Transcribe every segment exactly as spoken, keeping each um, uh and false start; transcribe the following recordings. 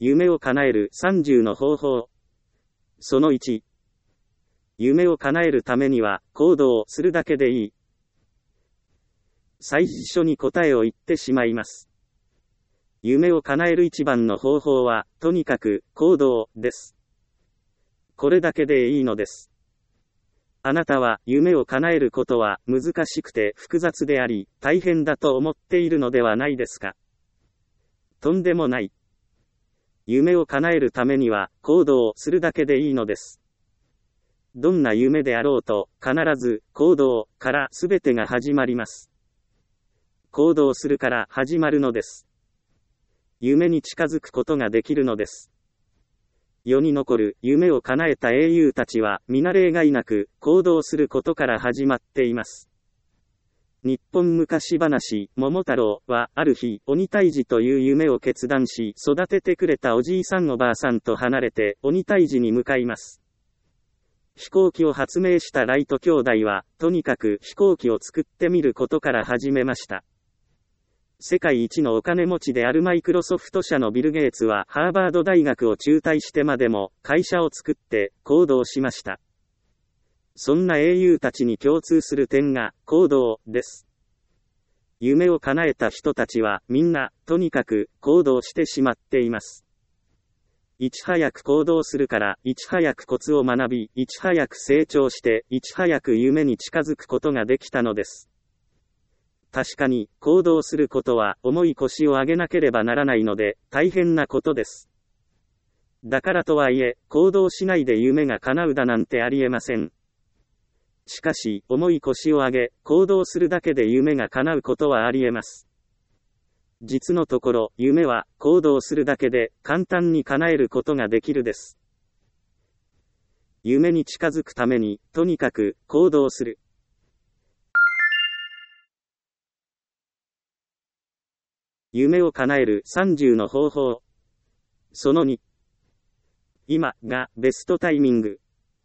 夢を叶えるさんじゅうの方法。そのいち。夢を叶えるためには、行動するだけでいい。最初に答えを言ってしまいます。夢を叶える一番の方法は、とにかく、行動です。これだけでいいのです。あなたは、夢を叶えることは、難しくて複雑であり、大変だと思っているのではないですか。とんでもない。夢を叶えるためには、行動するだけでいいのです。どんな夢であろうと、必ず、行動から全てが始まります。行動するから始まるのです。夢に近づくことができるのです。世に残る夢を叶えた英雄たちは皆例外なく行動することから始まっています。日本昔話、桃太郎はある日鬼退治という夢を決断し育ててくれたおじいさんおばあさんと離れて鬼退治に向かいます。飛行機を発明したライト兄弟はとにかく飛行機を作ってみることから始めました。世界一のお金持ちであるマイクロソフト社のビル・ゲイツはハーバード大学を中退してまでも会社を作って行動しました。そんな英雄たちに共通する点が行動です。夢を叶えた人たちはみんなとにかく行動してしまっています。いち早く行動するからいち早くコツを学び、いち早く成長していち早く夢に近づくことができたのです。確かに、行動することは重い腰を上げなければならないので、大変なことです。だからとはいえ、行動しないで夢が叶うだなんてありえません。しかし、重い腰を上げ、行動するだけで夢が叶うことはありえます。実のところ、夢は行動するだけで簡単に叶えることができるです。夢に近づくために、とにかく行動する。夢を叶えるさんじゅうの方法。そのに。今がベストタイミング。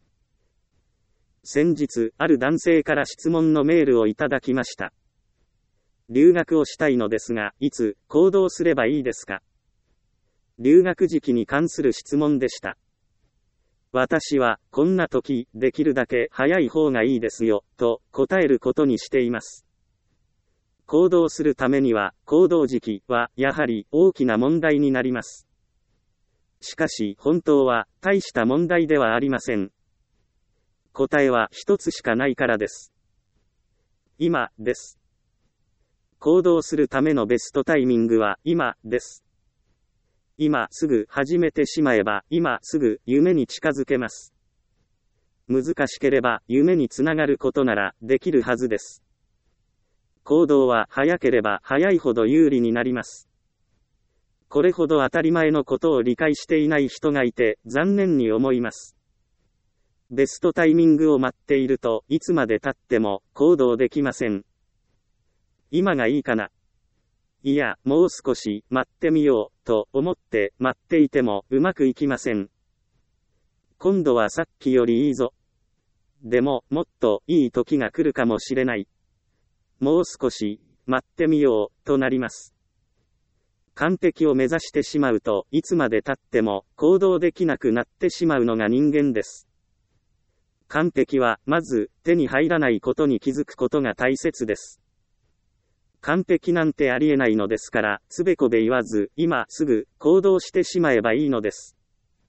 先日、ある男性から質問のメールをいただきました。留学をしたいのですが、いつ行動すればいいですか？留学時期に関する質問でした。私は、こんな時、できるだけ早い方がいいですよ、と答えることにしています。行動するためには、行動時期は、やはり大きな問題になります。しかし、本当は、大した問題ではありません。答えは一つしかないからです。今、です。行動するためのベストタイミングは、今、です。今すぐ始めてしまえば、今すぐ夢に近づけます。難しければ、夢につながることなら、できるはずです。行動は早ければ早いほど有利になります。これほど当たり前のことを理解していない人がいて残念に思います。ベストタイミングを待っているといつまで経っても行動できません。今がいいかな。いや、もう少し待ってみようと思って待っていてもうまくいきません。今度はさっきよりいいぞ。でももっといい時が来るかもしれない。もう少し待ってみようとなります。完璧を目指してしまうといつまで経っても行動できなくなってしまうのが人間です。完璧はまず手に入らないことに気づくことが大切です。完璧なんてありえないのですから、つべこべ言わず今すぐ行動してしまえばいいのです。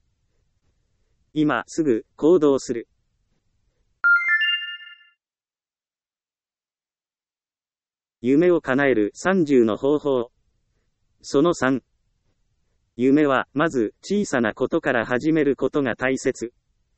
今すぐ行動する。夢を叶えるさんじゅうの方法。そのさん。夢は、まず、小さなことから始めることが大切。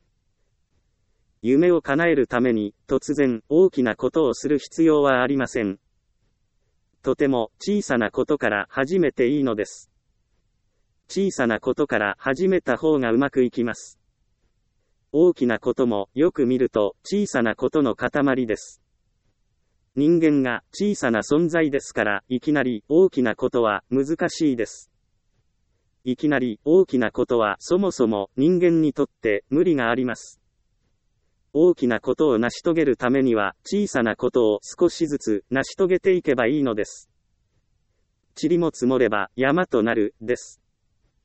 夢を叶えるために、突然、大きなことをする必要はありません。とても、小さなことから始めていいのです。小さなことから始めた方がうまくいきます。大きなことも、よく見ると、小さなことの塊です。人間が小さな存在ですから、いきなり大きなことは難しいです。いきなり大きなことはそもそも人間にとって無理があります。大きなことを成し遂げるためには小さなことを少しずつ成し遂げていけばいいのです。塵も積もれば山となる、です。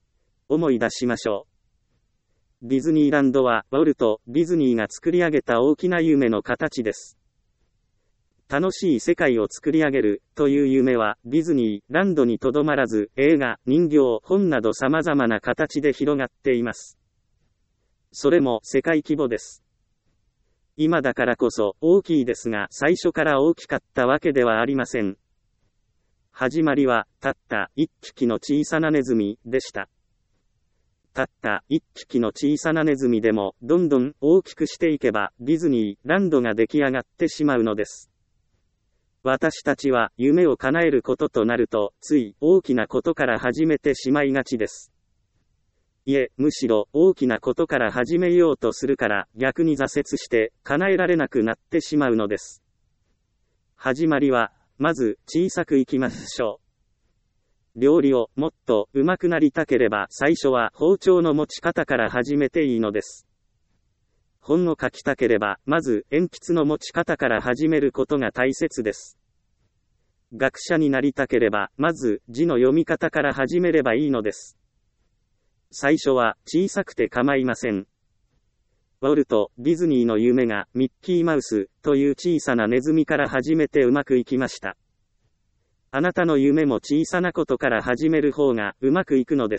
思い出しましょう。ディズニーランドは、ウォルト・ディズニーが作り上げた大きな夢の形です。楽しい世界を作り上げる、という夢は、ディズニーランドにとどまらず、映画、人形、本など様々な形で広がっています。それも、世界規模です。今だからこそ、大きいですが、最初から大きかったわけではありません。始まりは、たった一匹の小さなネズミ、でした。たった一匹の小さなネズミでも、どんどん大きくしていけば、ディズニーランドが出来上がってしまうのです。私たちは夢を叶えることとなると、つい大きなことから始めてしまいがちです。いえ、むしろ大きなことから始めようとするから、逆に挫折して叶えられなくなってしまうのです。始まりは、まず小さくいきましょう。料理をもっと上手くなりたければ、最初は包丁の持ち方から始めていいのです。本を書きたければ、まず鉛筆の持ち方から始めることが大切です。学者になりたければ、まず字の読み方から始めればいいのです。最初は小さくて構いません。ウォルト・ディズニーの夢がミッキーマウスという小さなネズミから始めてうまくいきました。あなたの夢も小さなことから始める方がうまくいくのです。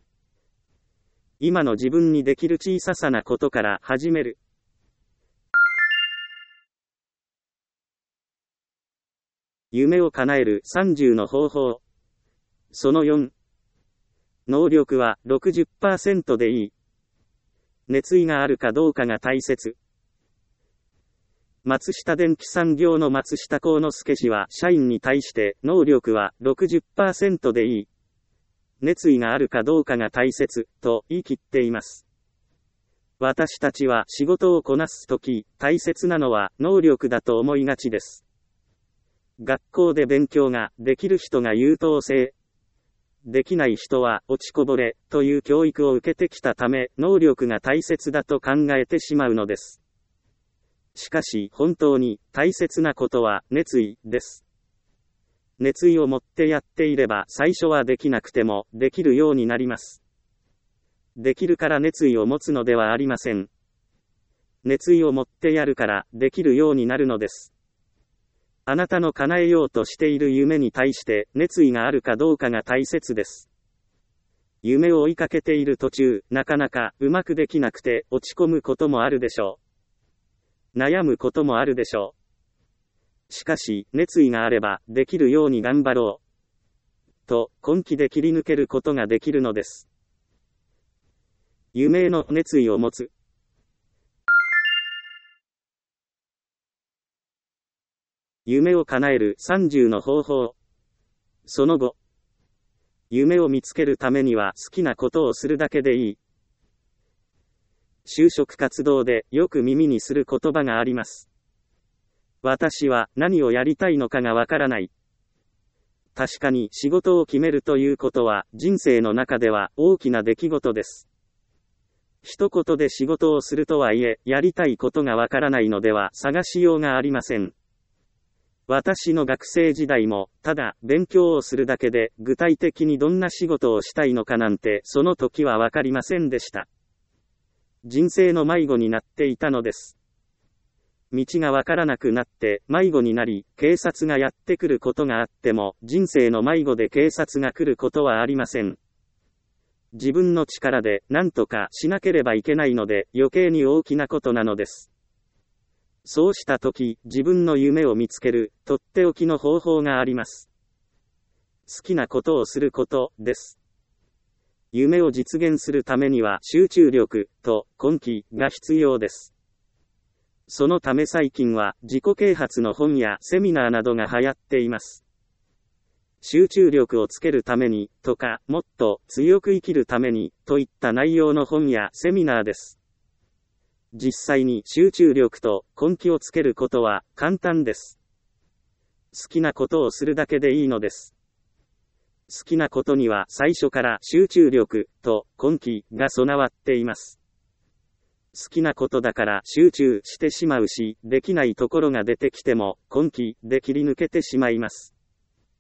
今の自分にできる小ささなことから始める。夢を叶えるさんじゅうの方法。そのよん。能力は ろくじゅっパーセント でいい。熱意があるかどうかが大切。松下電器産業の松下幸之助氏は社員に対して能力は ろくじゅっパーセント でいい。熱意があるかどうかが大切、と言い切っています。私たちは仕事をこなすとき、大切なのは能力だと思いがちです。学校で勉強ができる人が優等生。できない人は落ちこぼれ、という教育を受けてきたため、能力が大切だと考えてしまうのです。しかし、本当に大切なことは熱意です。熱意を持ってやっていれば最初はできなくてもできるようになります。できるから熱意を持つのではありません。熱意を持ってやるからできるようになるのです。あなたの叶えようとしている夢に対して熱意があるかどうかが大切です。夢を追いかけている途中、なかなかうまくできなくて落ち込むこともあるでしょう。悩むこともあるでしょう。しかし、熱意があれば、できるように頑張ろう。と、根気で切り抜けることができるのです。夢への熱意を持つ。夢を叶えるさんじゅうの方法。そのご。夢を見つけるためには好きなことをするだけでいい。就職活動でよく耳にする言葉があります。私は何をやりたいのかがわからない。確かに仕事を決めるということは人生の中では大きな出来事です。一言で仕事をするとはいえ、やりたいことがわからないのでは探しようがありません。私の学生時代も、ただ勉強をするだけで具体的にどんな仕事をしたいのかなんてその時はわかりませんでした。人生の迷子になっていたのです。道がわからなくなって迷子になり、警察がやってくることがあっても、人生の迷子で警察が来ることはありません。自分の力で何とかしなければいけないので、余計に大きなことなのです。そうした時、自分の夢を見つける、とっておきの方法があります。好きなことをすること、です。夢を実現するためには集中力と根気が必要です。そのため最近は自己啓発の本やセミナーなどが流行っています。集中力をつけるためにとか、もっと強く生きるためにといった内容の本やセミナーです。実際に集中力と根気をつけることは簡単です。好きなことをするだけでいいのです。好きなことには最初から集中力と根気が備わっています。好きなことだから集中してしまうし、できないところが出てきても根気で切り抜けてしまいます。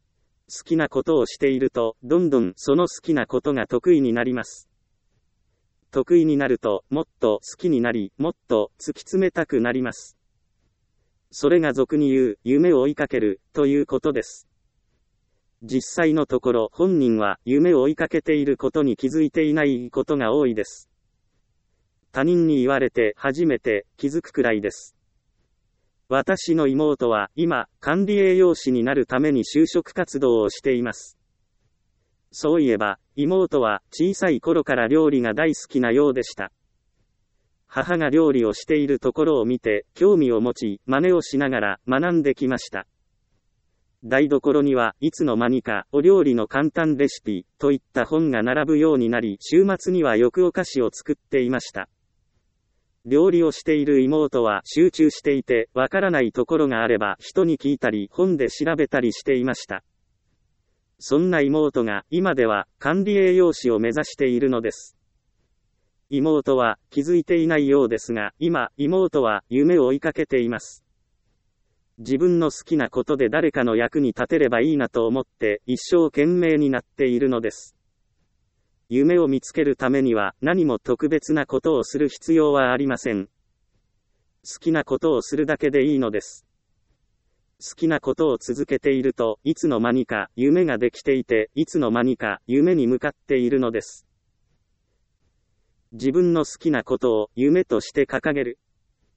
好きなことをしていると、どんどんその好きなことが得意になります。得意になると、もっと好きになり、もっと突き詰めたくなります。それが俗に言う、夢を追いかける、ということです。実際のところ、本人は夢を追いかけていることに気づいていないことが多いです。他人に言われて初めて気づくくらいです。私の妹は今、管理栄養士になるために就職活動をしています。そういえば、妹は小さい頃から料理が大好きなようでした。母が料理をしているところを見て、興味を持ち、真似をしながら学んできました。台所にはいつの間にか、お料理の簡単レシピ、といった本が並ぶようになり、週末にはよくお菓子を作っていました。料理をしている妹は集中していて、わからないところがあれば人に聞いたり、本で調べたりしていました。そんな妹が、今では管理栄養士を目指しているのです。妹は気づいていないようですが、今、妹は夢を追いかけています。自分の好きなことで誰かの役に立てればいいなと思って、一生懸命になっているのです。夢を見つけるためには何も特別なことをする必要はありません。好きなことをするだけでいいのです。好きなことを続けていると、いつの間にか夢ができていて、いつの間にか夢に向かっているのです。自分の好きなことを夢として掲げる。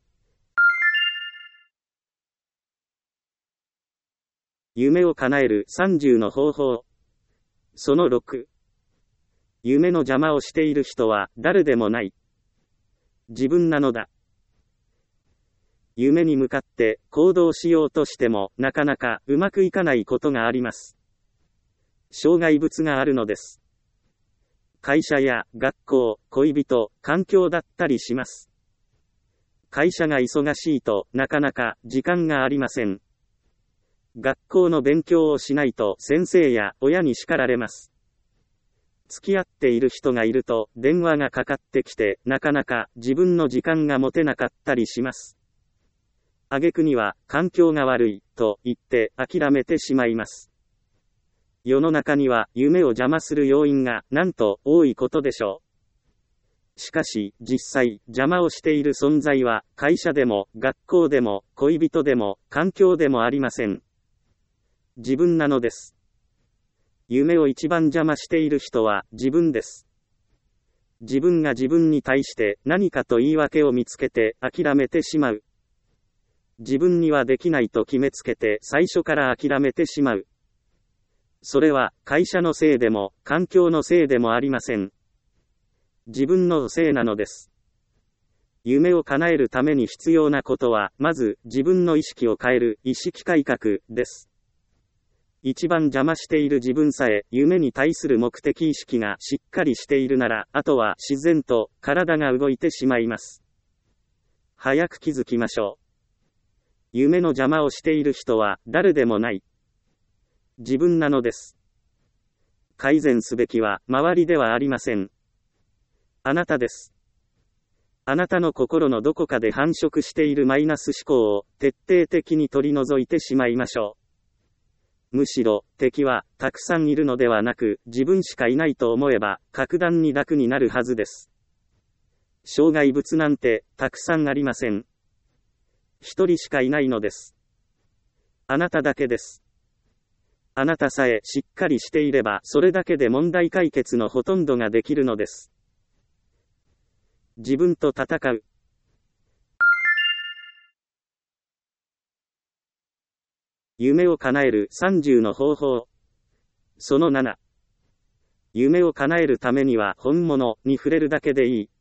夢を叶えるさんじゅうの方法。そのろく。夢の邪魔をしている人は誰でもない。自分なのだ。夢に向かって行動しようとしてもなかなかうまくいかないことがあります。障害物があるのです。会社や学校、恋人、環境だったりします。会社が忙しいとなかなか時間がありません。学校の勉強をしないと先生や親に叱られます。付き合っている人がいると電話がかかってきてなかなか自分の時間が持てなかったりします。挙句には環境が悪いと言って諦めてしまいます。世の中には夢を邪魔する要因がなんと多いことでしょう。しかし実際邪魔をしている存在は会社でも学校でも恋人でも環境でもありません。自分なのです。夢を一番邪魔している人は自分です。自分が自分に対して何かと言い訳を見つけて諦めてしまう。自分にはできないと決めつけて最初から諦めてしまう。それは会社のせいでも環境のせいでもありません。自分のせいなのです。夢を叶えるために必要なことは、まず自分の意識を変える意識改革です。一番邪魔している自分さえ夢に対する目的意識がしっかりしているなら、あとは自然と体が動いてしまいます。早く気づきましょう。夢の邪魔をしている人は誰でもない。自分なのです。改善すべきは周りではありません。あなたです。あなたの心のどこかで繁殖しているマイナス思考を徹底的に取り除いてしまいましょう。むしろ、敵は、たくさんいるのではなく、自分しかいないと思えば、格段に楽になるはずです。障害物なんて、たくさんありません。一人しかいないのです。あなただけです。あなたさえしっかりしていれば、それだけで問題解決のほとんどができるのです。自分と戦う。夢を叶えるさんじゅうの方法。そのなな。夢を叶えるためには本物に触れるだけでいい。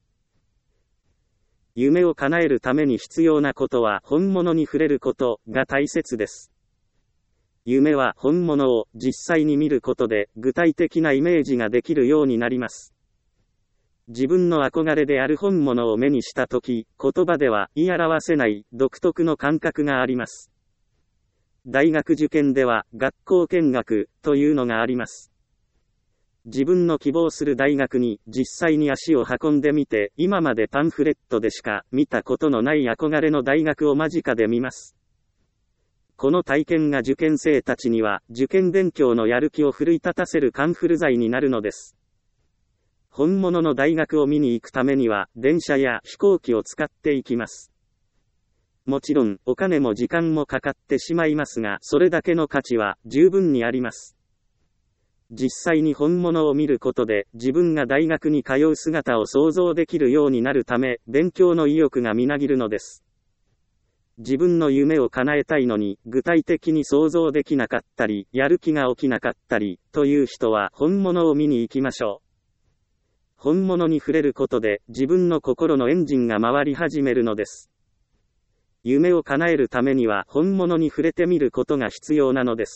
夢を叶えるために必要なことは本物に触れることが大切です。夢は本物を実際に見ることで具体的なイメージができるようになります。自分の憧れである本物を目にしたとき、言葉では言い表せない独特の感覚があります。大学受験では学校見学というのがあります。自分の希望する大学に実際に足を運んでみて、今までパンフレットでしか見たことのない憧れの大学を間近で見ます。 この体験が受験生たちには、受験勉強のやる気を奮い立たせるカンフル剤になるのです。本物の大学を見に行くためには、電車や飛行機を使っていきます。もちろん、お金も時間もかかってしまいますが、それだけの価値は十分にあります。実際に本物を見ることで、自分が大学に通う姿を想像できるようになるため、勉強の意欲がみなぎるのです。自分の夢を叶えたいのに、具体的に想像できなかったり、やる気が起きなかったり、という人は本物を見に行きましょう。本物に触れることで、自分の心のエンジンが回り始めるのです。夢を叶えるためには、本物に触れてみることが必要なのです。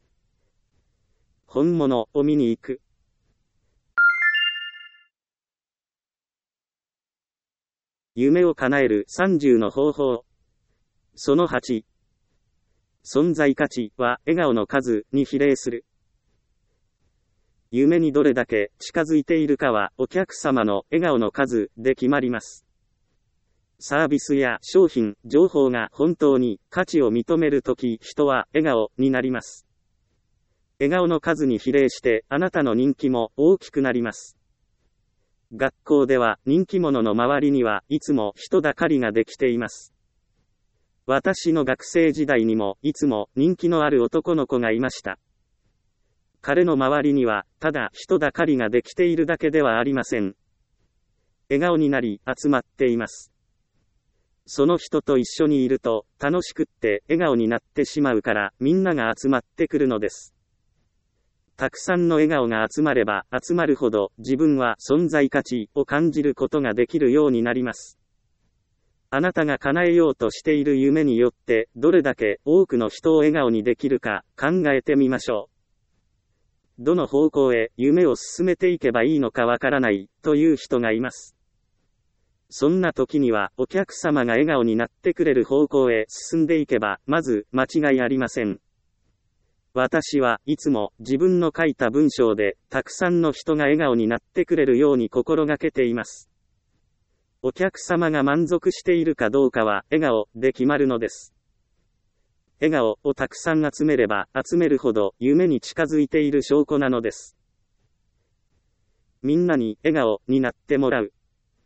本物を見に行く。夢を叶えるさんじゅうの方法。そのはち。存在価値は笑顔の数に比例する。夢にどれだけ近づいているかはお客様の笑顔の数で決まります。サービスや商品、情報が本当に価値を認めるとき、人は笑顔になります。笑顔の数に比例してあなたの人気も大きくなります。学校では人気者の周りにはいつも人だかりができています。私の学生時代にもいつも人気のある男の子がいました。彼の周りにはただ人だかりができているだけではありません。笑顔になり集まっています。その人と一緒にいると楽しくって笑顔になってしまうからみんなが集まってくるのです。たくさんの笑顔が集まれば集まるほど自分は存在価値を感じることができるようになります。あなたが叶えようとしている夢によってどれだけ多くの人を笑顔にできるか考えてみましょう。どの方向へ夢を進めていけばいいのかわからないという人がいます。そんな時にはお客様が笑顔になってくれる方向へ進んでいけばまず間違いありません。私はいつも自分の書いた文章でたくさんの人が笑顔になってくれるように心がけています。お客様が満足しているかどうかは笑顔で決まるのです。笑顔をたくさん集めれば集めるほど夢に近づいている証拠なのです。みんなに笑顔になってもらう。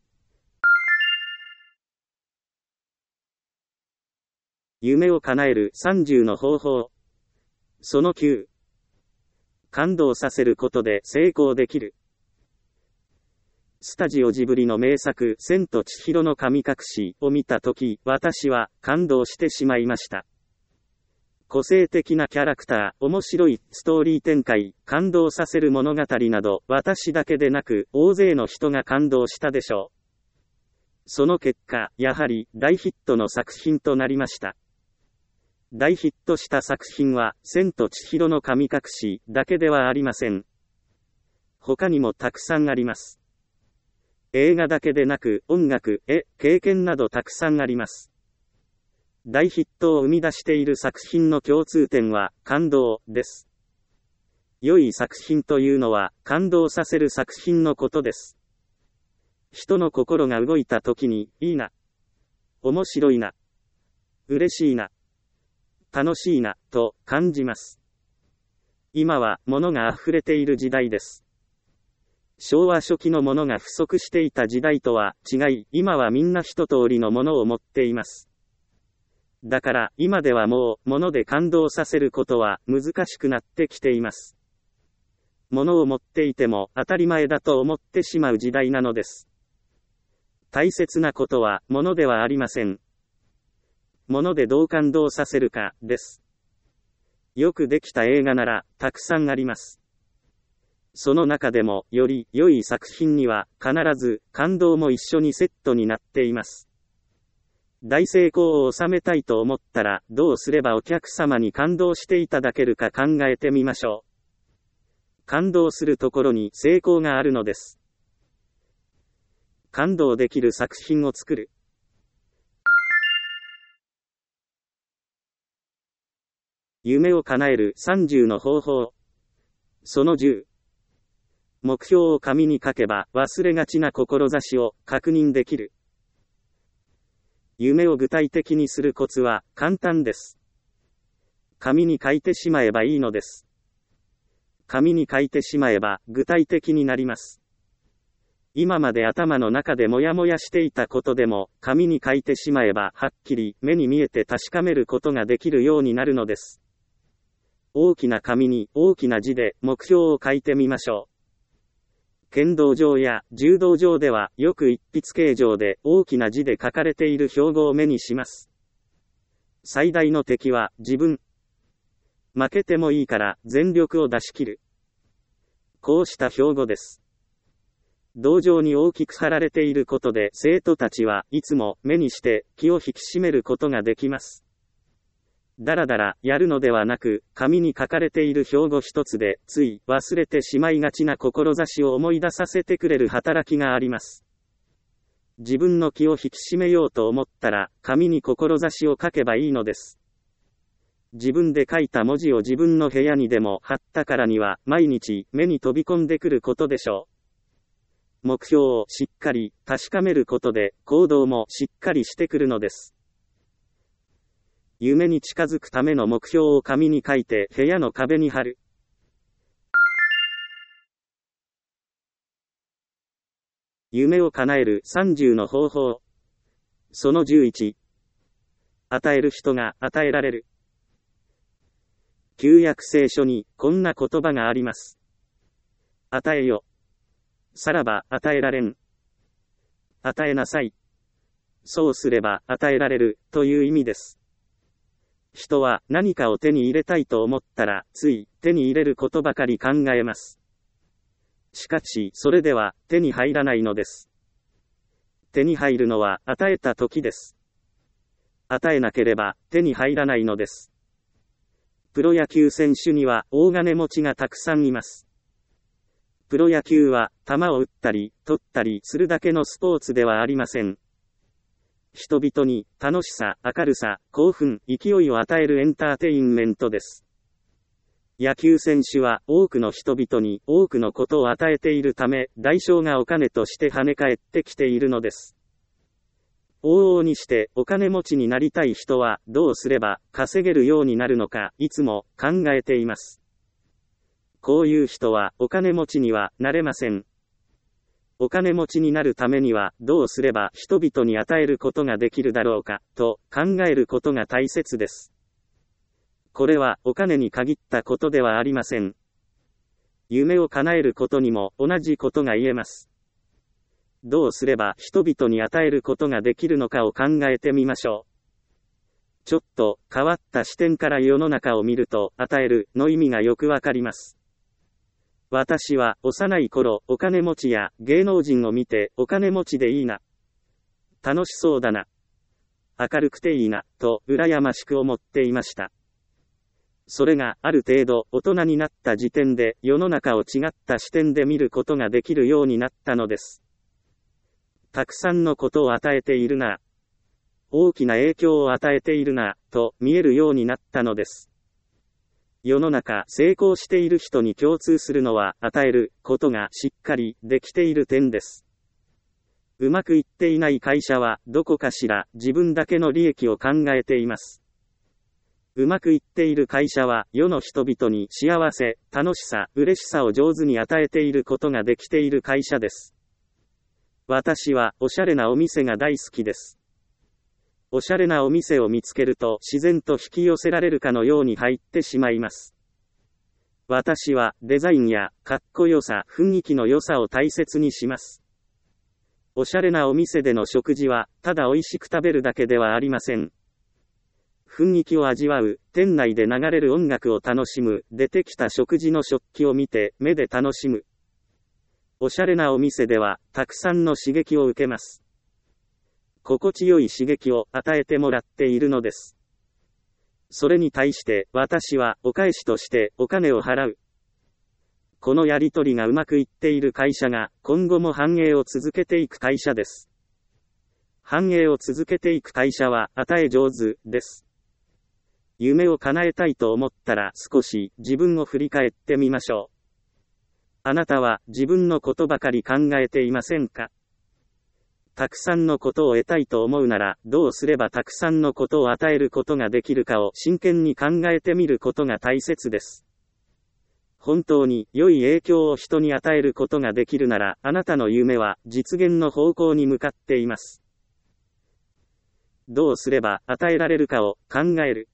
夢を叶えるさんじゅうの方法。そのきゅう。感動させることで成功できる。スタジオジブリの名作、千と千尋の神隠しを見たとき、私は感動してしまいました。個性的なキャラクター、面白いストーリー展開、感動させる物語など、私だけでなく、大勢の人が感動したでしょう。その結果、やはり大ヒットの作品となりました。大ヒットした作品は、千と千尋の神隠しだけではありません。他にもたくさんあります。映画だけでなく、音楽、絵、経験などたくさんあります。大ヒットを生み出している作品の共通点は、感動です。良い作品というのは、感動させる作品のことです。人の心が動いた時に、いいな、面白いな、嬉しいな、楽しいな、と感じます。今は、物が溢れている時代です。昭和初期のものが不足していた時代とは違い、今はみんな一通りのものを持っています。だから、今ではもう、物で感動させることは難しくなってきています。物を持っていても当たり前だと思ってしまう時代なのです。大切なことは、物ではありません。物でどう感動させるか、です。よくできた映画なら、たくさんあります。その中でも、より良い作品には、必ず、感動も一緒にセットになっています。大成功を収めたいと思ったら、どうすればお客様に感動していただけるか考えてみましょう。感動するところに成功があるのです。感動できる作品を作る。夢を叶えるさんじゅうの方法。そのじゅう。目標を紙に書けば忘れがちな志を確認できる。夢を具体的にするコツは簡単です。 紙に書いてしまえばいいのです。紙に書いてしまえば具体的になります。今まで頭の中でもやもやしていたことでも、紙に書いてしまえばはっきり目に見えて確かめることができるようになるのです。大きな紙に大きな字で目標を書いてみましょう。剣道場や柔道場ではよく一筆形状で大きな字で書かれている標語を目にします。最大の敵は自分。負けてもいいから全力を出し切る。こうした標語です。道場に大きく貼られていることで生徒たちはいつも目にして気を引き締めることができます。だらだらやるのではなく、紙に書かれている標語一つでつい忘れてしまいがちな志を思い出させてくれる働きがあります。自分の気を引き締めようと思ったら紙に志を書けばいいのです。自分で書いた文字を自分の部屋にでも貼ったからには毎日目に飛び込んでくることでしょう。目標をしっかり確かめることで行動もしっかりしてくるのです。夢に近づくための目標を紙に書いて部屋の壁に貼る。夢を叶えるさんじゅうの方法。そのじゅういち。与える人が与えられる。旧約聖書にこんな言葉があります。与えよ。さらば与えられん。与えなさい。そうすれば与えられるという意味です。人は何かを手に入れたいと思ったらつい手に入れることばかり考えます。しかしそれでは手に入らないのです。手に入るのは与えた時です。与えなければ手に入らないのです。プロ野球選手には大金持ちがたくさんいます。プロ野球は球を打ったり取ったりするだけのスポーツではありません。人々に楽しさ、明るさ、興奮、勢いを与えるエンターテインメントです。野球選手は多くの人々に多くのことを与えているため、代償がお金として跳ね返ってきているのです。往々にしてお金持ちになりたい人はどうすれば稼げるようになるのかいつも考えています。こういう人はお金持ちにはなれません。お金持ちになるためにはどうすれば人々に与えることができるだろうかと考えることが大切です。これはお金に限ったことではありません。夢を叶えることにも同じことが言えます。どうすれば人々に与えることができるのかを考えてみましょう。ちょっと変わった視点から世の中を見ると与えるの意味がよくわかります。私は幼い頃お金持ちや芸能人を見てお金持ちでいいな。楽しそうだな。明るくていいな、と羨ましく思っていました。それがある程度大人になった時点で世の中を違った視点で見ることができるようになったのです。たくさんのことを与えているな。大きな影響を与えているな、と見えるようになったのです。世の中成功している人に共通するのは与えることがしっかりできている点です。うまくいっていない会社はどこかしら自分だけの利益を考えています。うまくいっている会社は世の人々に幸せ、楽しさ、嬉しさを上手に与えていることができている会社です。私はおしゃれなお店が大好きです。おしゃれなお店を見つけると自然と引き寄せられるかのように入ってしまいます。私はデザインやかっこよさ、雰囲気の良さを大切にします。おしゃれなお店での食事はただ美味しく食べるだけではありません。雰囲気を味わう、店内で流れる音楽を楽しむ、出てきた食事の食器を見て目で楽しむ。おしゃれなお店ではたくさんの刺激を受けます。心地よい刺激を与えてもらっているのです。それに対して私はお返しとしてお金を払う。このやり取りがうまくいっている会社が今後も繁栄を続けていく会社です。繁栄を続けていく会社は与え上手です。夢を叶えたいと思ったら少し自分を振り返ってみましょう。あなたは自分のことばかり考えていませんか？ たくさんのことを得たいと思うなら、どうすればたくさんのことを与えることができるかを真剣に考えてみることが大切です。本当に良い影響を人に与えることができるなら、あなたの夢は実現の方向に向かっています。どうすれば与えられるかを考える。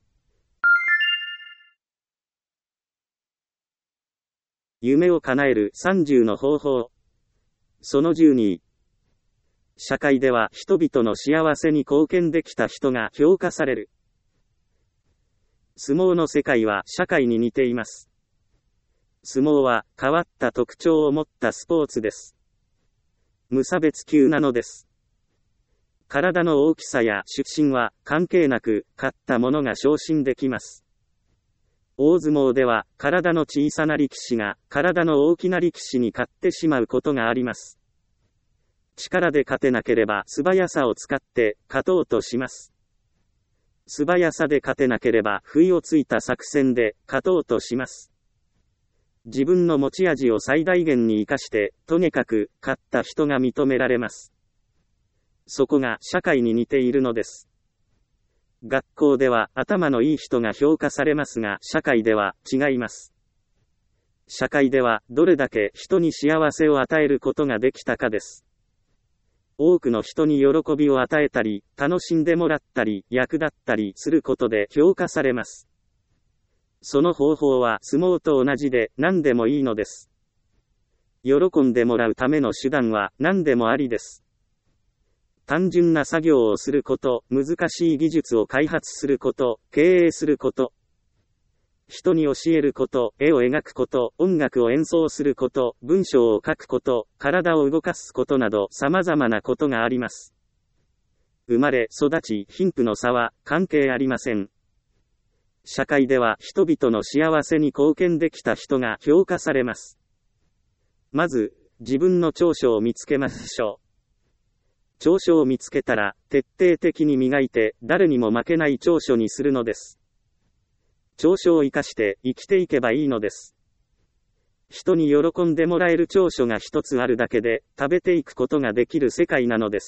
夢を叶えるさんじゅうの方法。そのじゅうに。社会では人々の幸せに貢献できた人が評価される。相撲の世界は社会に似ています。相撲は変わった特徴を持ったスポーツです。無差別級なのです。体の大きさや出身は関係なく、勝った者が昇進できます。大相撲では体の小さな力士が体の大きな力士に勝ってしまうことがあります。力で勝てなければ素早さを使って勝とうとします。素早さで勝てなければ不意をついた作戦で勝とうとします。自分の持ち味を最大限に生かして、とにかく勝った人が認められます。そこが社会に似ているのです。学校では頭のいい人が評価されますが、社会では違います。社会ではどれだけ人に幸せを与えることができたかです。多くの人に喜びを与えたり、楽しんでもらったり、役立ったりすることで評価されます。その方法は相撲と同じで何でもいいのです。喜んでもらうための手段は何でもありです。単純な作業をすること、難しい技術を開発すること、経営すること、人に教えること、絵を描くこと、音楽を演奏すること、文章を書くこと、体を動かすことなど様々なことがあります。生まれ、育ち、貧富の差は関係ありません。社会では人々の幸せに貢献できた人が評価されます。まず、自分の長所を見つけましょう。長所を見つけたら、徹底的に磨いて、誰にも負けない長所にするのです。長所を生かして生きていけばいいのです。人に喜んでもらえる長所が一つあるだけで、食べていくことができる世界なのです。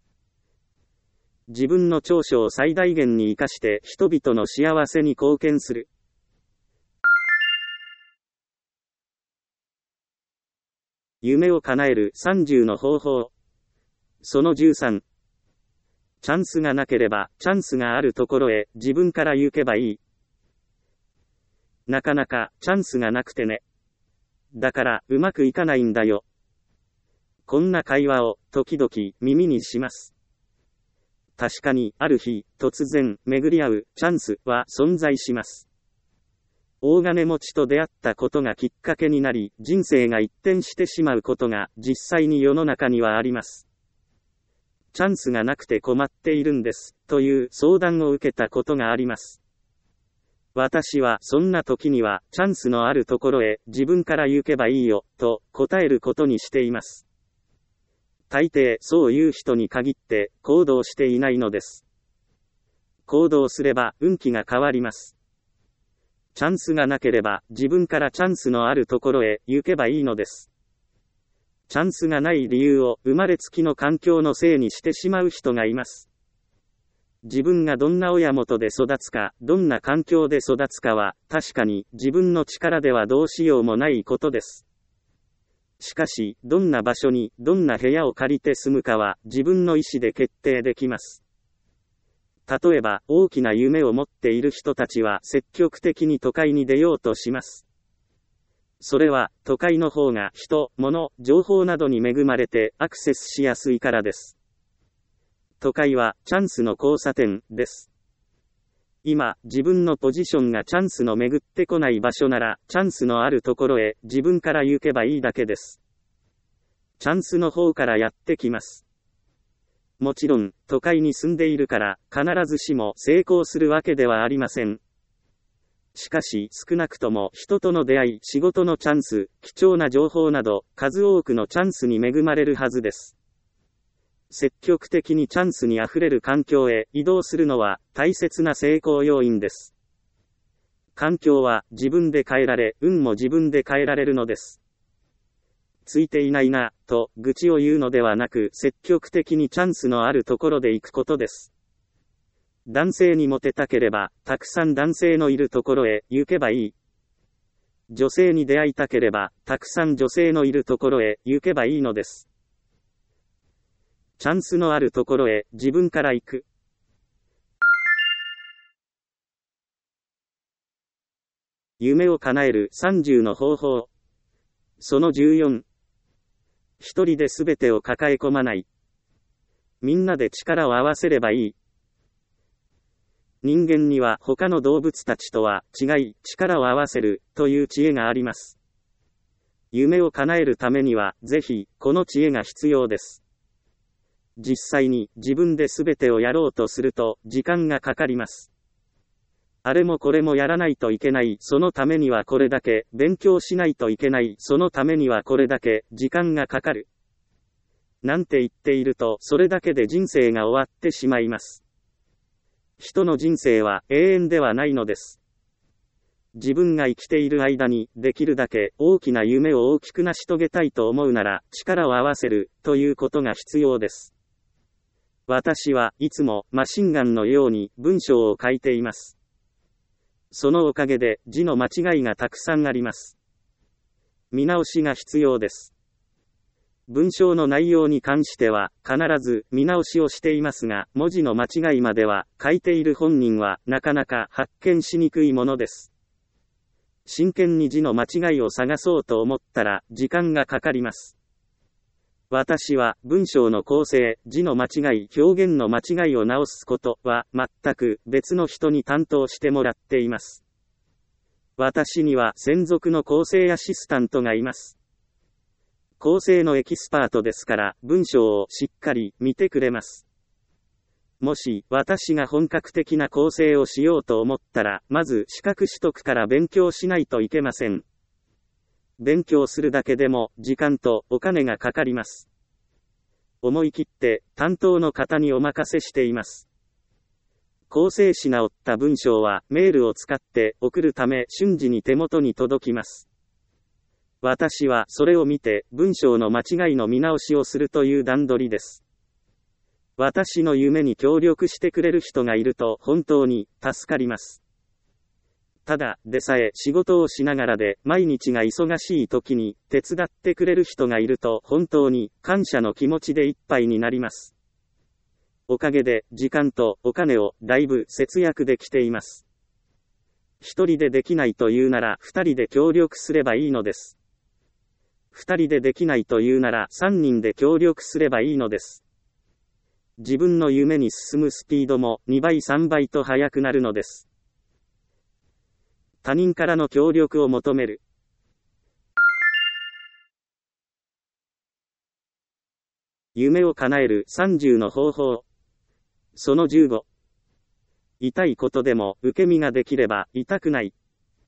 自分の長所を最大限に生かして人々の幸せに貢献する。夢を叶えるさんじゅうの方法。そのじゅうさん。チャンスがなければ、チャンスがあるところへ自分から行けばいい。なかなかチャンスがなくてね。だからうまくいかないんだよ。こんな会話を時々耳にします。確かにある日突然巡り合うチャンスは存在します。大金持ちと出会ったことがきっかけになり、人生が一転してしまうことが実際に世の中にはあります。チャンスがなくて困っているんです、という相談を受けたことがあります。私はそんな時には、チャンスのあるところへ自分から行けばいいよ、と答えることにしています。大抵そういう人に限って行動していないのです。行動すれば運気が変わります。チャンスがなければ自分からチャンスのあるところへ行けばいいのです。チャンスがない理由を生まれつきの環境のせいにしてしまう人がいます。自分がどんな親元で育つか、どんな環境で育つかは、確かに自分の力ではどうしようもないことです。しかし、どんな場所に、どんな部屋を借りて住むかは、自分の意思で決定できます。例えば、大きな夢を持っている人たちは、積極的に都会に出ようとします。それは、都会の方が人、物、情報などに恵まれてアクセスしやすいからです。都会はチャンスの交差点です。今、自分のポジションがチャンスの巡ってこない場所なら、チャンスのあるところへ自分から行けばいいだけです。チャンスの方からやってきます。もちろん、都会に住んでいるから、必ずしも成功するわけではありません。しかし、少なくとも人との出会い、仕事のチャンス、貴重な情報など、数多くのチャンスに恵まれるはずです。積極的にチャンスにあふれる環境へ移動するのは大切な成功要因です。環境は自分で変えられ、運も自分で変えられるのです。 ついていないな、と愚痴を言うのではなく、積極的にチャンスのあるところで行くことです。男性にモテたければ、たくさん男性のいるところへ行けばいい。女性に出会いたければ、たくさん女性のいるところへ行けばいいのです。チャンスのあるところへ自分から行く。夢を叶えるさんじゅうの方法。そのじゅうよん。一人で全てを抱え込まない。みんなで力を合わせればいい。人間には他の動物たちとは違い、力を合わせるという知恵があります。夢を叶えるためには、ぜひ、この知恵が必要です。実際に自分で全てをやろうとすると、時間がかかります。あれもこれもやらないといけない、そのためにはこれだけ、勉強しないといけない、そのためにはこれだけ、時間がかかる。なんて言っていると、それだけで人生が終わってしまいます。人の人生は永遠ではないのです。自分が生きている間に、できるだけ大きな夢を大きく成し遂げたいと思うなら、力を合わせる、ということが必要です。私はいつもマシンガンのように文章を書いています。そのおかげで字の間違いがたくさんあります。見直しが必要です。文章の内容に関しては必ず見直しをしていますが、文字の間違いまでは書いている本人はなかなか発見しにくいものです。真剣に字の間違いを探そうと思ったら時間がかかります。私は文章の構成、字の間違い、表現の間違いを直すことは全く別の人に担当してもらっています。私には専属の構成アシスタントがいます。構成のエキスパートですから文章をしっかり見てくれます。もし私が本格的な構成をしようと思ったら、まず資格取得から勉強しないといけません。勉強するだけでも時間とお金がかかります。思い切って担当の方にお任せしています。構成し直った文章はメールを使って送るため瞬時に手元に届きます。私はそれを見て文章の間違いの見直しをするという段取りです。私の夢に協力してくれる人がいると本当に助かります。ただでさえ仕事をしながらで毎日が忙しい時に手伝ってくれる人がいると本当に感謝の気持ちでいっぱいになります。おかげで時間とお金をだいぶ節約できています。一人でできないというなら二人で協力すればいいのです。二人でできないというなら三人で協力すればいいのです。自分の夢に進むスピードもにばいさんばいと速くなるのです。他人からの協力を求める。夢を叶えるさんじゅうの方法。そのじゅうご。痛いことでも受け身ができれば痛くない。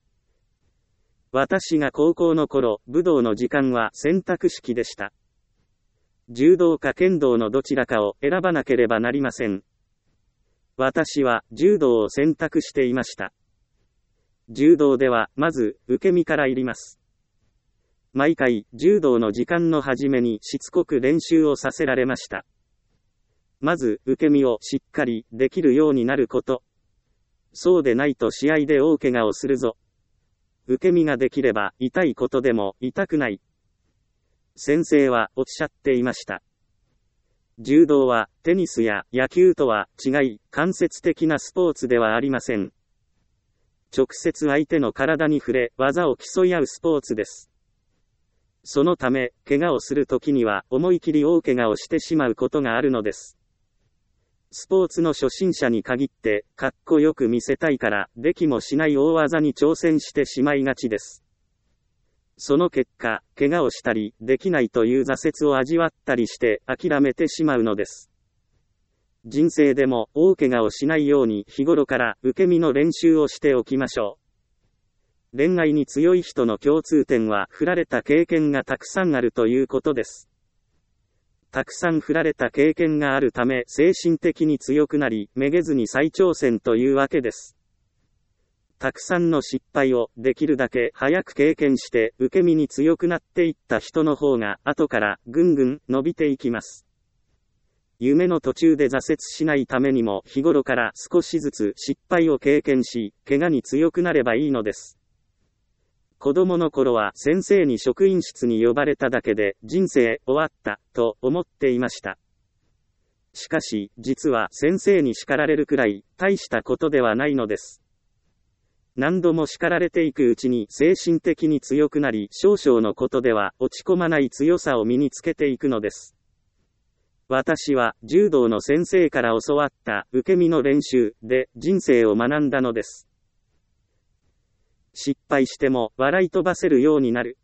私が高校の頃、武道の時間は選択式でした。柔道か剣道のどちらかを選ばなければなりません。私は柔道を選択していました。柔道では、まず、受け身から入ります。毎回、柔道の時間の初めにしつこく練習をさせられました。まず、受け身をしっかりできるようになること。そうでないと試合で大怪我をするぞ。受け身ができれば、痛いことでも痛くない。先生はおっしゃっていました。柔道は、テニスや野球とは違い、間接的なスポーツではありません。直接相手の体に触れ、技を競い合うスポーツです。そのため、怪我をするときには、思い切り大怪我をしてしまうことがあるのです。スポーツの初心者に限って、かっこよく見せたいから、できもしない大技に挑戦してしまいがちです。その結果、怪我をしたり、できないという挫折を味わったりして、諦めてしまうのです。人生でも大怪我をしないように日頃から受け身の練習をしておきましょう。恋愛に強い人の共通点は振られた経験がたくさんあるということです。たくさん振られた経験があるため精神的に強くなり、めげずに再挑戦というわけです。 たくさんの失敗をできるだけ早く経験して受け身に強くなっていった人の方が後からぐんぐん伸びていきます。夢の途中で挫折しないためにも日頃から少しずつ失敗を経験し、怪我に強くなればいいのです。子供の頃は先生に職員室に呼ばれただけで人生終わったと思っていました。しかし、実は先生に叱られるくらい大したことではないのです。何度も叱られていくうちに精神的に強くなり、少々のことでは落ち込まない強さを身につけていくのです。私は柔道の先生から教わった受け身の練習で人生を学んだのです。失敗しても笑い飛ばせるようになる。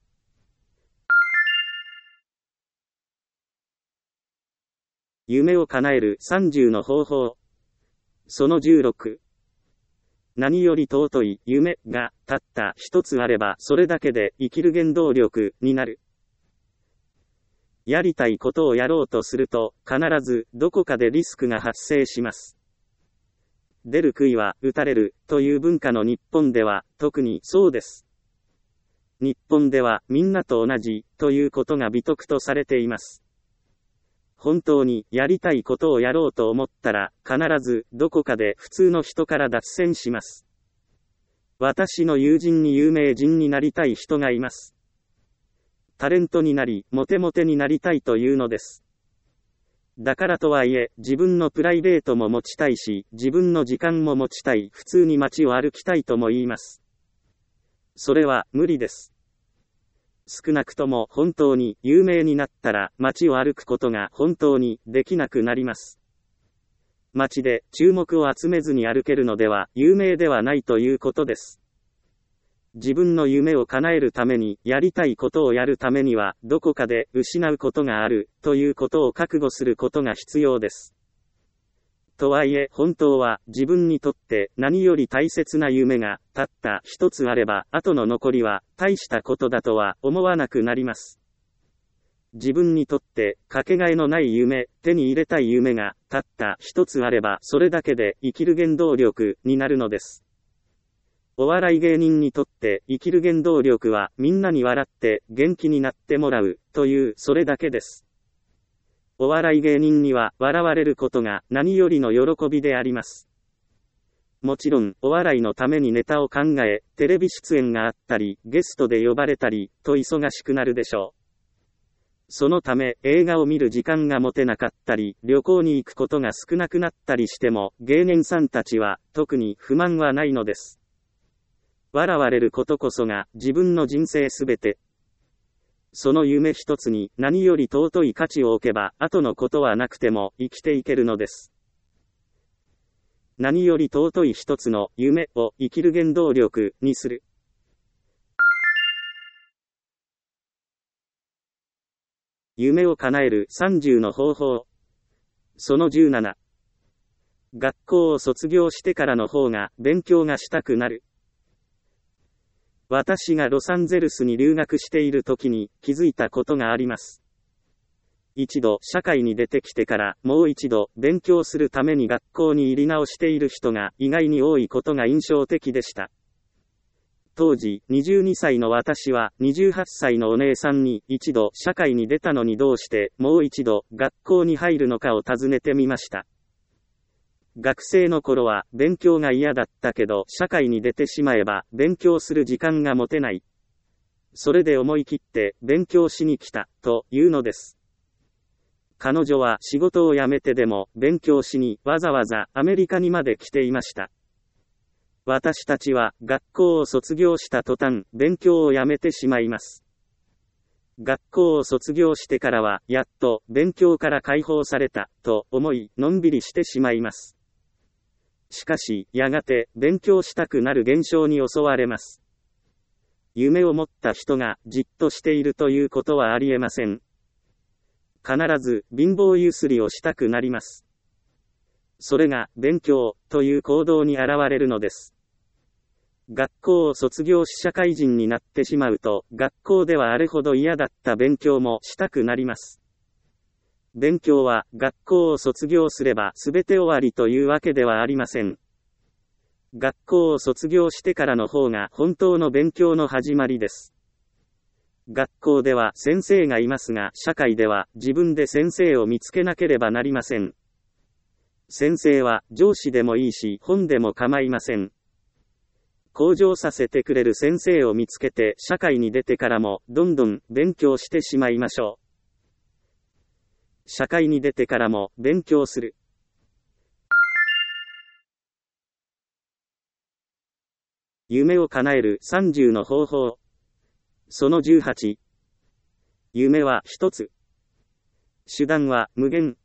夢を叶えるさんじゅうの方法。そのじゅうろく。何より尊い夢がたった一つあればそれだけで生きる原動力になる。やりたいことをやろうとすると必ずどこかでリスクが発生します。出る杭は打たれるという文化の日本では特にそうです。日本ではみんなと同じということが美徳とされています。本当にやりたいことをやろうと思ったら必ずどこかで普通の人から脱線します。私の友人に有名人になりたい人がいます。タレントになりモテモテになりたいというのです。だからとはいえ自分のプライベートも持ちたいし自分の時間も持ちたい、普通に街を歩きたいとも言います。それは無理です。少なくとも本当に有名になったら街を歩くことが本当にできなくなります。街で注目を集めずに歩けるのでは有名ではないということです。自分の夢を叶えるためにやりたいことをやるためにはどこかで失うことがあるということを覚悟することが必要です。とはいえ本当は自分にとって何より大切な夢がたった一つあれば後の残りは大したことだとは思わなくなります。自分にとってかけがえのない夢、手に入れたい夢がたった一つあればそれだけで生きる原動力になるのです。お笑い芸人にとって生きる原動力はみんなに笑って元気になってもらうというそれだけです。お笑い芸人には笑われることが何よりの喜びであります。もちろんお笑いのためにネタを考え、テレビ出演があったり、ゲストで呼ばれたりと忙しくなるでしょう。そのため映画を見る時間が持てなかったり、旅行に行くことが少なくなったりしても芸人さんたちは特に不満はないのです。笑われることこそが自分の人生すべて。その夢一つに何より尊い価値を置けば後のことはなくても生きていけるのです。何より尊い一つの夢を生きる原動力にする。夢を叶えるさんじゅうの方法。そのじゅうなな。学校を卒業してからの方が勉強がしたくなる。私がロサンゼルスに留学している時に気づいたことがあります。一度社会に出てきてからもう一度勉強するために学校に入り直している人が意外に多いことが印象的でした。当時にじゅうにさいの私はにじゅうはっさいのお姉さんに一度社会に出たのにどうしてもう一度学校に入るのかを尋ねてみました。学生の頃は勉強が嫌だったけど社会に出てしまえば勉強する時間が持てない。それで思い切って勉強しに来たというのです。彼女は仕事を辞めてでも勉強しにわざわざアメリカにまで来ていました。私たちは学校を卒業した途端勉強をやめてしまいます。学校を卒業してからはやっと勉強から解放されたと思いのんびりしてしまいます。しかしやがて勉強したくなる現象に襲われます。夢を持った人がじっとしているということはありえません。必ず貧乏ゆすりをしたくなります。それが勉強という行動に現れるのです。学校を卒業し社会人になってしまうと、学校ではあれほど嫌だった勉強もしたくなります。勉強は学校を卒業すれば全て終わりというわけではありません。 学校を卒業してからの方が本当の勉強の始まりです。学校では先生がいますが、社会では自分で先生を見つけなければなりません。先生は上司でもいいし、本でも構いません。向上させてくれる先生を見つけて、社会に出てからもどんどん勉強してしまいましょう。社会に出てからも勉強する。夢を叶えるさんじゅうの方法。そのじゅうはち。夢は一つ。手段は無限。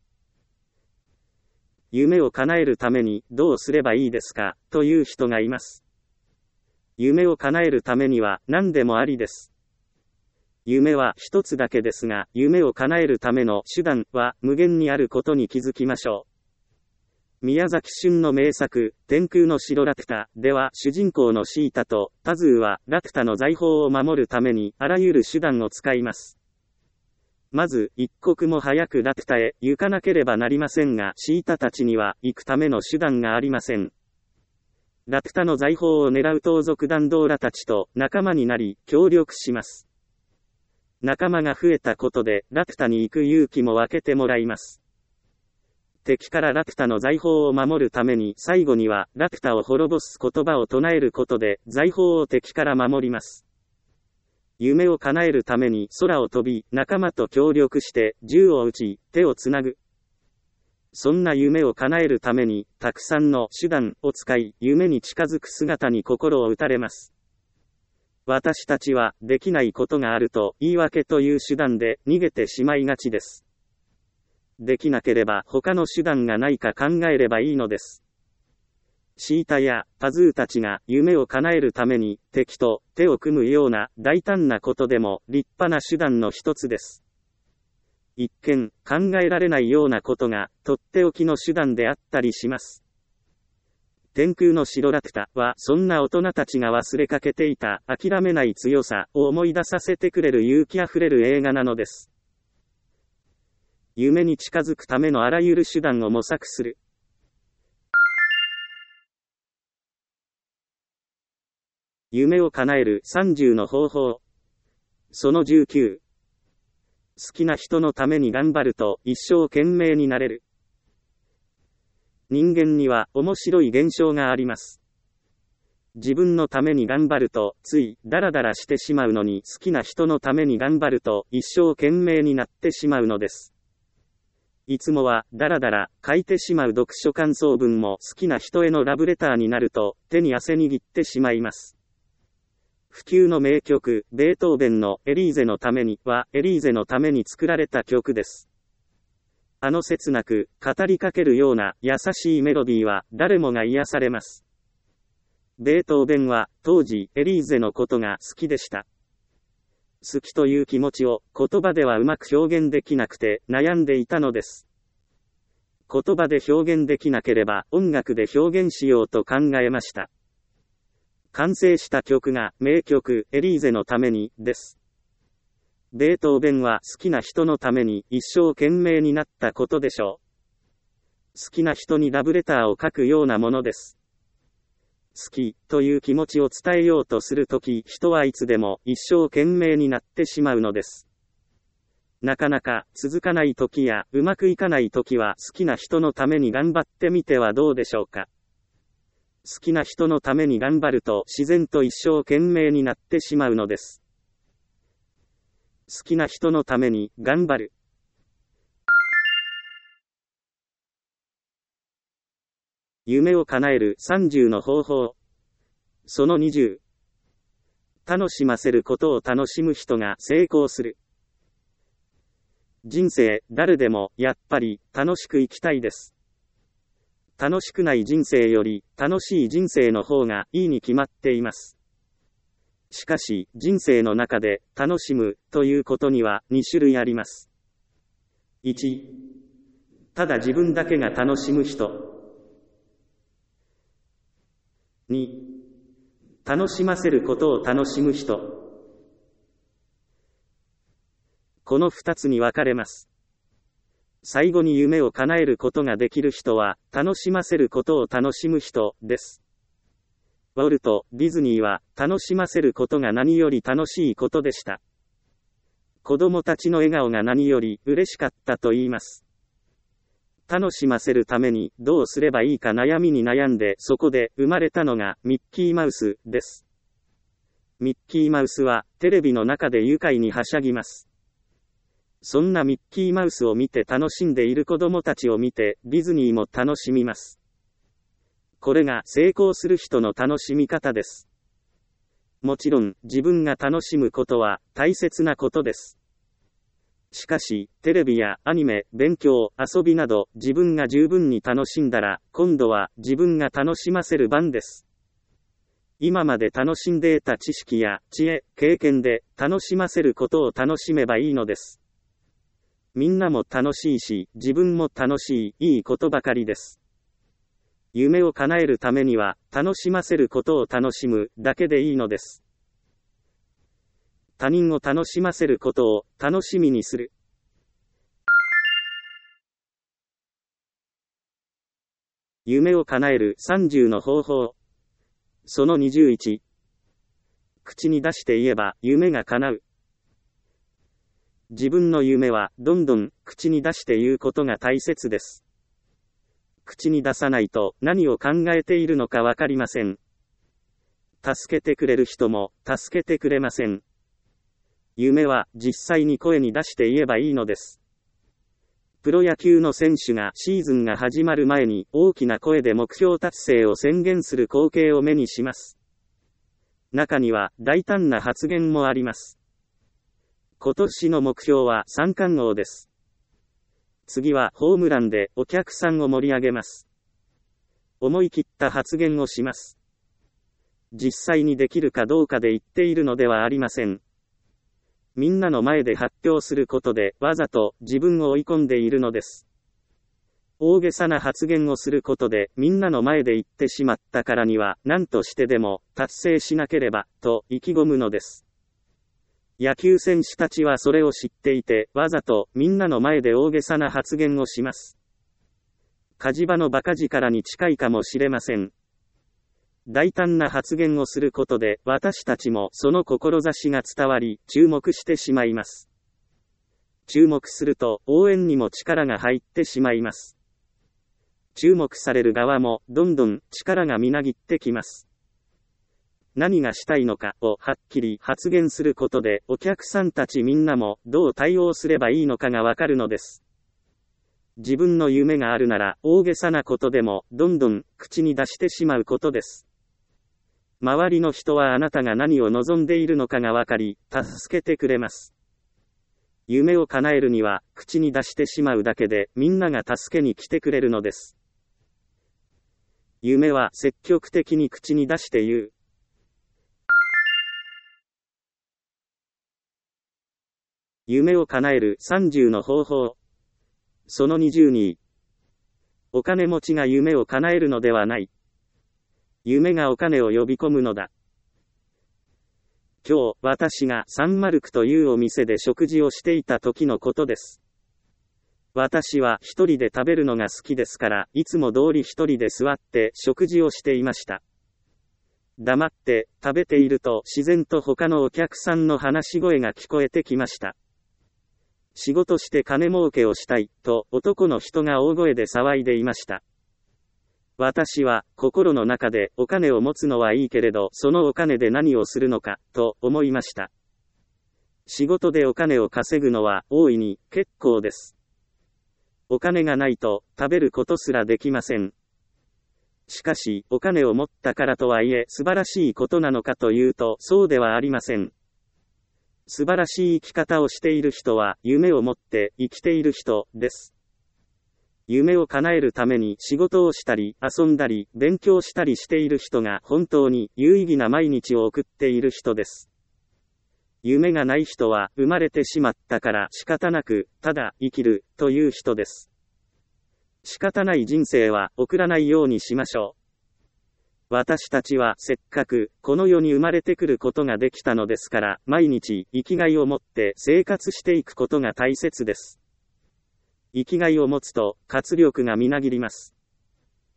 夢を叶えるためにどうすればいいですかという人がいます。夢を叶えるためには何でもありです。夢は一つだけですが、夢を叶えるための手段は無限にあることに気づきましょう。宮崎駿の名作、天空の城ラピュタでは主人公のシータとパズーはラピュタの財宝を守るためにあらゆる手段を使います。まず、一刻も早くラピュタへ行かなければなりませんが、シータたちには行くための手段がありません。ラピュタの財宝を狙う盗賊団ドーラたちと仲間になり、協力します。仲間が増えたことで、ラピュタに行く勇気も分けてもらいます。敵からラピュタの財宝を守るために、最後にはラピュタを滅ぼす言葉を唱えることで財宝を敵から守ります。夢を叶えるために空を飛び、仲間と協力して銃を撃ち、手をつなぐ。そんな夢を叶えるためにたくさんの手段を使い、夢に近づく姿に心を打たれます。私たちはできないことがあると言い訳という手段で逃げてしまいがちです。できなければ他の手段がないか考えればいいのです。シータやパズーたちが夢を叶えるために敵と手を組むような大胆なことでも立派な手段の一つです。一見考えられないようなことがとっておきの手段であったりします。天空の城ラピュタはそんな大人たちが忘れかけていた諦めない強さを思い出させてくれる勇気あふれる映画なのです。夢に近づくためのあらゆる手段を模索する。夢を叶えるさんじゅうの方法。そのじゅうきゅう。好きな人のために頑張ると一生懸命になれる。人間には面白い現象があります。自分のために頑張るとついダラダラしてしまうのに、好きな人のために頑張ると一生懸命になってしまうのです。いつもはダラダラ書いてしまう読書感想文も好きな人へのラブレターになると手に汗握ってしまいます。不朽の名曲、ベートーベンのエリーゼのためにはエリーゼのために作られた曲です。あの切なく語りかけるような優しいメロディーは誰もが癒されます。ベートーベンは当時エリーゼのことが好きでした。好きという気持ちを言葉ではうまく表現できなくて悩んでいたのです。言葉で表現できなければ音楽で表現しようと考えました。完成した曲が名曲エリーゼのためにです。ベートーベンは好きな人のために一生懸命になったことでしょう。好きな人にラブレターを書くようなものです。好きという気持ちを伝えようとするとき、人はいつでも一生懸命になってしまうのです。なかなか続かないときやうまくいかないときは好きな人のために頑張ってみてはどうでしょうか。好きな人のために頑張ると自然と一生懸命になってしまうのです。好きな人のために頑張る。夢を叶えるさんじゅうの方法。そのにじゅう。楽しませることを楽しむ人が成功する。人生、誰でもやっぱり楽しく生きたいです。楽しくない人生より楽しい人生の方がいいに決まっています。しかし、人生の中で楽しむということにはに種類あります。いち、ただ自分だけが楽しむ人。に、楽しませることを楽しむ人。この二つに分かれます。最後に夢を叶えることができる人は、楽しませることを楽しむ人です。 ウォルト・ディズニーは、楽しませることが何より楽しいことでした。子供たちの笑顔が何より嬉しかったと言います。楽しませるためにどうすればいいか悩みに悩んでそこで生まれたのがミッキーマウスです。ミッキーマウスはテレビの中で愉快にはしゃぎます。そんなミッキーマウスを見て楽しんでいる子供たちを見てディズニーも楽しみます。これが成功する人の楽しみ方です。もちろん自分が楽しむことは大切なことです。しかし、テレビやアニメ、勉強、遊びなど自分が十分に楽しんだら、今度は自分が楽しませる番です。今まで楽しんで得た知識や知恵、経験で楽しませることを楽しめばいいのです。みんなも楽しいし、自分も楽しい、いいことばかりです。夢を叶えるためには、楽しませることを楽しむだけでいいのです。他人を楽しませることを楽しみにする。夢を叶えるさんじゅうの方法。そのにじゅういち。口に出して言えば夢が叶う。自分の夢はどんどん口に出して言うことが大切です。口に出さないと何を考えているのかわかりません。助けてくれる人も助けてくれません。夢は実際に声に出して言えばいいのです。プロ野球の選手がシーズンが始まる前に大きな声で目標達成を宣言する光景を目にします。中には大胆な発言もあります。今年の目標は三冠王です。次はホームランでお客さんを盛り上げます。思い切った発言をします。実際にできるかどうかで言っているのではありません。みんなの前で発表することでわざと自分を追い込んでいるのです。大げさな発言をすることでみんなの前で言ってしまったからには何としてでも達成しなければと意気込むのです。野球選手たちはそれを知っていてわざとみんなの前で大げさな発言をします。火事場の馬鹿力に近いかもしれません。大胆な発言をすることで私たちもその志が伝わり注目してしまいます。注目すると応援にも力が入ってしまいます。注目される側もどんどん力がみなぎってきます。何がしたいのかをはっきり発言することでお客さんたちみんなもどう対応すればいいのかがわかるのです。自分の夢があるなら大げさなことでもどんどん口に出してしまうことです。周りの人はあなたが何を望んでいるのかがわかり、助けてくれます。夢を叶えるには、口に出してしまうだけで、みんなが助けに来てくれるのです。夢は積極的に口に出して言う。夢を叶えるさんじゅうの方法。そのにじゅうに。お金持ちが夢を叶えるのではない。夢がお金を呼び込むのだ。今日、私がサンマルクというお店で食事をしていた時のことです。私は一人で食べるのが好きですから、いつも通り一人で座って食事をしていました。黙って食べていると自然と他のお客さんの話し声が聞こえてきました。仕事して金儲けをしたいと男の人が大声で騒いでいました。私は心の中でお金を持つのはいいけれどそのお金で何をするのかと思いました。仕事でお金を稼ぐのは大いに結構です。お金がないと食べることすらできません。しかしお金を持ったからとはいえ素晴らしいことなのかというとそうではありません。素晴らしい生き方をしている人は夢を持って生きている人です。夢を叶えるために仕事をしたり、遊んだり、勉強したりしている人が本当に有意義な毎日を送っている人です。夢がない人は生まれてしまったから仕方なく、ただ生きるという人です。仕方ない人生は送らないようにしましょう。私たちはせっかくこの世に生まれてくることができたのですから、毎日生きがいを持って生活していくことが大切です。生きがいを持つと活力がみなぎります。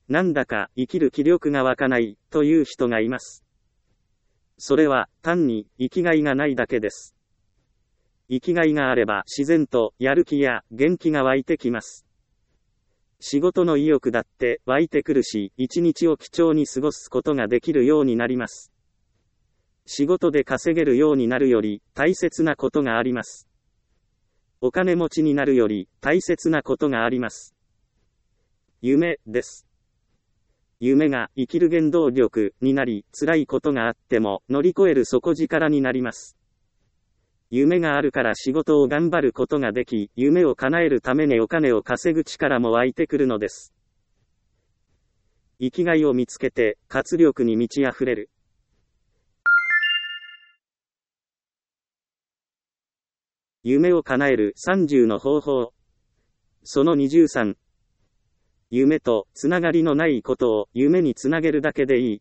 なんだか生きる気力が湧かないという人がいます。それは単に生きがいがないだけです。生きがいがあれば自然とやる気や元気が湧いてきます。仕事の意欲だって湧いてくるし、一日を貴重に過ごすことができるようになります。仕事で稼げるようになるより大切なことがあります。お金持ちになるより大切なことがあります。夢です。夢が生きる原動力になり、辛いことがあっても乗り越える底力になります。夢があるから仕事を頑張ることができ、夢を叶えるためにお金を稼ぐ力も湧いてくるのです。生きがいを見つけて活力に満ち溢れる。夢を叶えるさんじゅうの方法。そのにじゅうさん。夢とつながりのないことを夢につなげるだけでいい。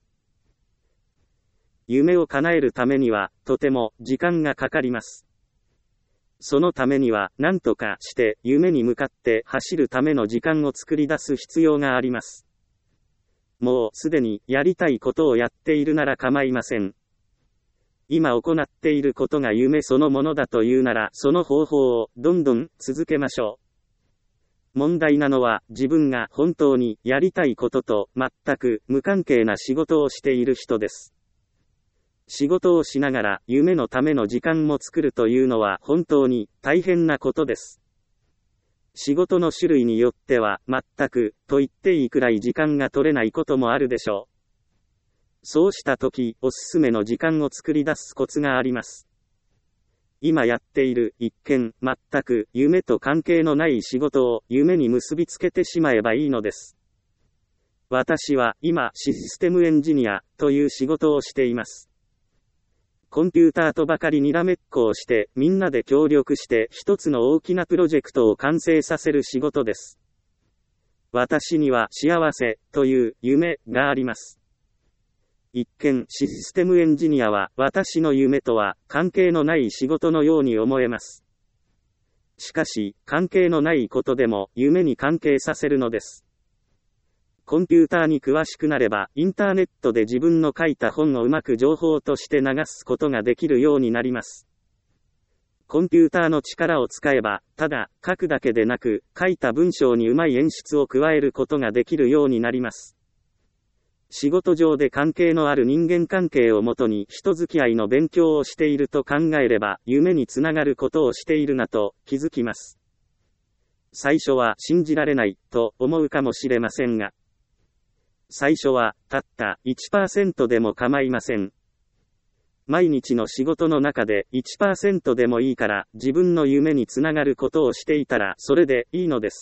夢を叶えるためにはとても時間がかかります。そのためには何とかして夢に向かって走るための時間を作り出す必要があります。もうすでにやりたいことをやっているなら構いません。今行っていることが夢そのものだというなら、その方法をどんどん続けましょう。問題なのは自分が本当にやりたいことと全く無関係な仕事をしている人です。仕事をしながら夢のための時間も作るというのは本当に大変なことです。仕事の種類によっては全くと言っていいくらい時間が取れないこともあるでしょう。そうした時、おすすめの時間を作り出すコツがあります。今やっている一見全く夢と関係のない仕事を夢に結びつけてしまえばいいのです。私は今システムエンジニアという仕事をしています。コンピューターとばかりにらめっこをしてみんなで協力して一つの大きなプロジェクトを完成させる仕事です。私には幸せという夢があります。一見システムエンジニアは私の夢とは関係のない仕事のように思えます。しかし関係のないことでも夢に関係させるのです。コンピューターに詳しくなればインターネットで自分の書いた本をうまく情報として流すことができるようになります。コンピューターの力を使えばただ書くだけでなく書いた文章にうまい演出を加えることができるようになります。仕事上で関係のある人間関係をもとに人付き合いの勉強をしていると考えれば夢につながることをしているなと気づきます。最初は信じられないと思うかもしれませんが、最初はたった いちパーセント でも構いません。毎日の仕事の中で いちパーセント でもいいから自分の夢につながることをしていたらそれでいいのです。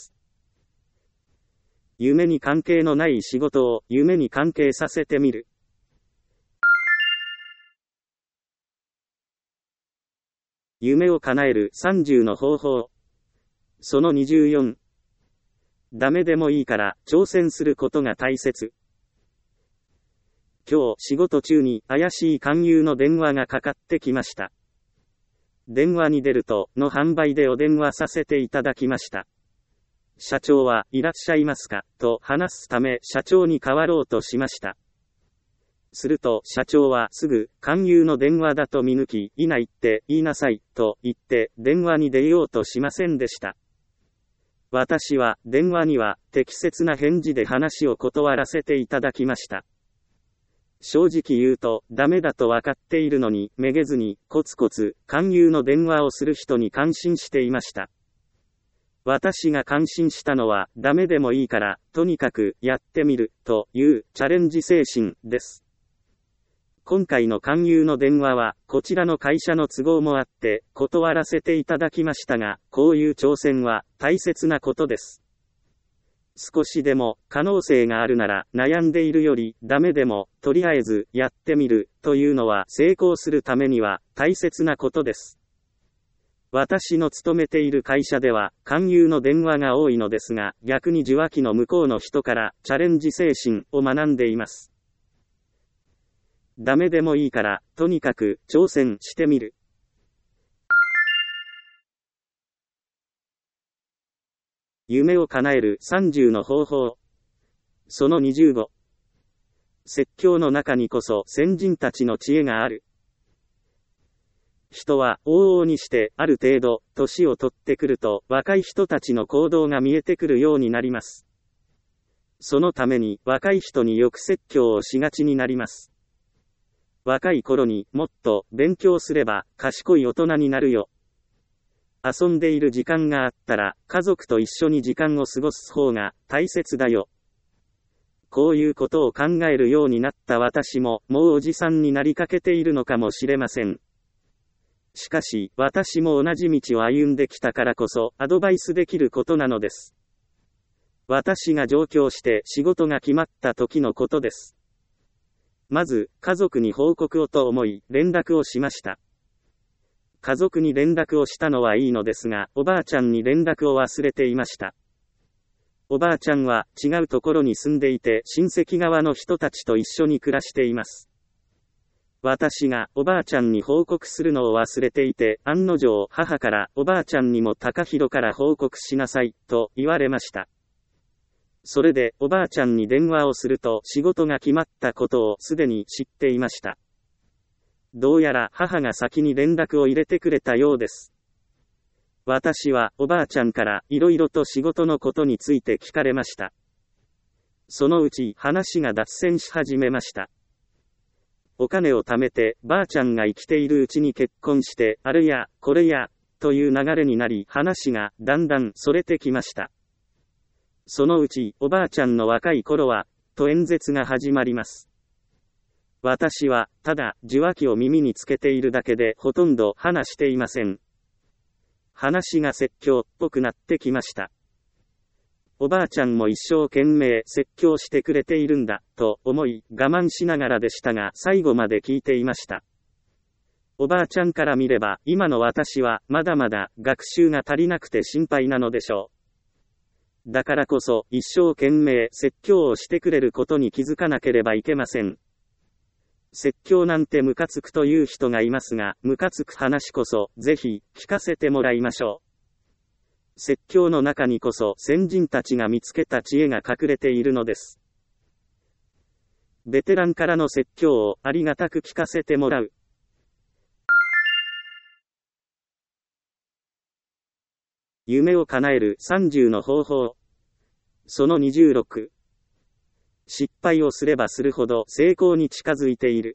夢に関係のない仕事を夢に関係させてみる。夢を叶えるさんじゅうの方法。そのにじゅうよん。ダメでもいいから挑戦することが大切。今日仕事中に怪しい勧誘の電話がかかってきました。電話に出るとの販売でお電話させていただきました。社長はいらっしゃいますかと話すため社長に代わろうとしました。すると社長はすぐ勧誘の電話だと見抜き、いないって言いなさいと言って電話に出ようとしませんでした。私は電話には適切な返事で話を断らせていただきました。正直言うとダメだと分かっているのにめげずにコツコツ勧誘の電話をする人に感心していました。私が感心したのはダメでもいいからとにかくやってみるというチャレンジ精神です。今回の勧誘の電話はこちらの会社の都合もあって断らせていただきましたが、こういう挑戦は大切なことです。少しでも可能性があるなら悩んでいるよりダメでもとりあえずやってみるというのは成功するためには大切なことです。私の勤めている会社では勧誘の電話が多いのですが、逆に受話器の向こうの人からチャレンジ精神を学んでいます。ダメでもいいからとにかく挑戦してみる。夢を叶えるさんじゅうの方法。 そのにじゅうご。説教の中にこそ先人たちの知恵がある。人は往々にしてある程度年を取ってくると若い人たちの行動が見えてくるようになります。そのために若い人によく説教をしがちになります。若い頃にもっと勉強すれば賢い大人になるよ。遊んでいる時間があったら家族と一緒に時間を過ごす方が大切だよ。こういうことを考えるようになった私ももうおじさんになりかけているのかもしれません。しかし私も同じ道を歩んできたからこそアドバイスできることなのです。私が上京して仕事が決まった時のことです。まず家族に報告をと思い連絡をしました。家族に連絡をしたのはいいのですが、おばあちゃんに連絡を忘れていました。おばあちゃんは違うところに住んでいて親戚側の人たちと一緒に暮らしています。私がおばあちゃんに報告するのを忘れていて、案の定母からおばあちゃんにも高弘から報告しなさいと言われました。それでおばあちゃんに電話をすると仕事が決まったことをすでに知っていました。どうやら母が先に連絡を入れてくれたようです。私はおばあちゃんからいろいろと仕事のことについて聞かれました。そのうち話が脱線し始めました。お金を貯めてばあちゃんが生きているうちに結婚してあれやこれやという流れになり話がだんだんそれてきました。そのうちおばあちゃんの若い頃はと演説が始まります。私はただ受話器を耳につけているだけでほとんど話していません。話が説教っぽくなってきました。おばあちゃんも一生懸命説教してくれているんだと思い我慢しながらでしたが最後まで聞いていました。おばあちゃんから見れば今の私はまだまだ学習が足りなくて心配なのでしょう。だからこそ一生懸命説教をしてくれることに気づかなければいけません。説教なんてムカつくという人がいますが、ムカつく話こそぜひ聞かせてもらいましょう。説教の中にこそ先人たちが見つけた知恵が隠れているのです。ベテランからの説教をありがたく聞かせてもらう。夢を叶えるさんじゅうの方法。そのにじゅうろく。失敗をすればするほど成功に近づいている。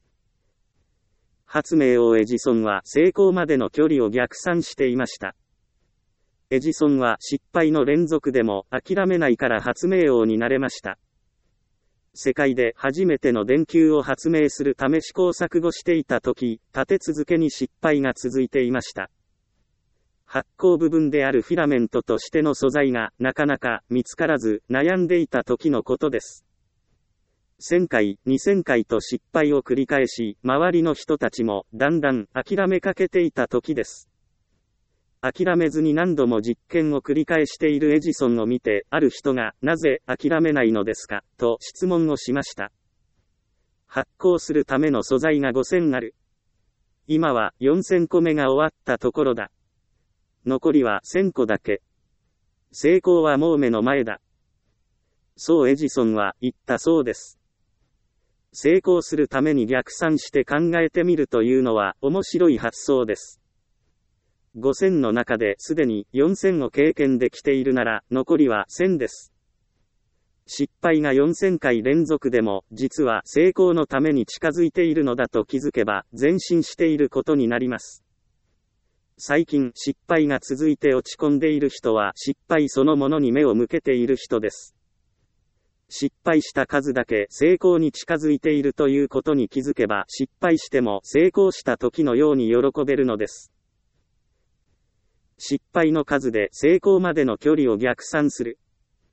発明王エジソンは成功までの距離を逆算していました。エジソンは失敗の連続でも諦めないから発明王になれました。世界で初めての電球を発明するため試行錯誤していた時、立て続けに失敗が続いていました。発光部分であるフィラメントとしての素材がなかなか見つからず悩んでいた時のことです。せんかい、にせんかいと失敗を繰り返し、周りの人たちもだんだん諦めかけていた時です。諦めずに何度も実験を繰り返しているエジソンを見て、ある人がなぜ諦めないのですかと質問をしました。発光するための素材がごせんある。今はよんせんこめが終わったところだ。残りはせんこだけ。成功はもう目の前だ。そうエジソンは言ったそうです。成功するために逆算して考えてみるというのは面白い発想です。ごせんの中ですでによんせんを経験できているなら残りはせんです。失敗がよんせんかい連続でも実は成功のために近づいているのだと気づけば前進していることになります。最近失敗が続いて落ち込んでいる人は失敗そのものに目を向けている人です。失敗した数だけ成功に近づいているということに気づけば失敗しても成功した時のように喜べるのです。失敗の数で成功までの距離を逆算する。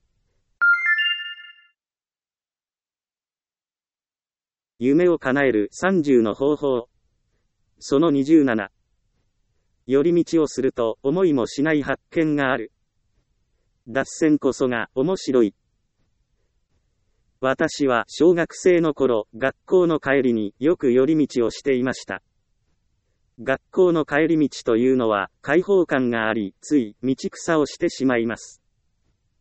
夢を叶えるさんじゅうの方法。そのにじゅうなな。寄り道をすると思いもしない発見がある。脱線こそが面白い。私は小学生の頃、学校の帰りによく寄り道をしていました。学校の帰り道というのは開放感があり、つい道草をしてしまいます。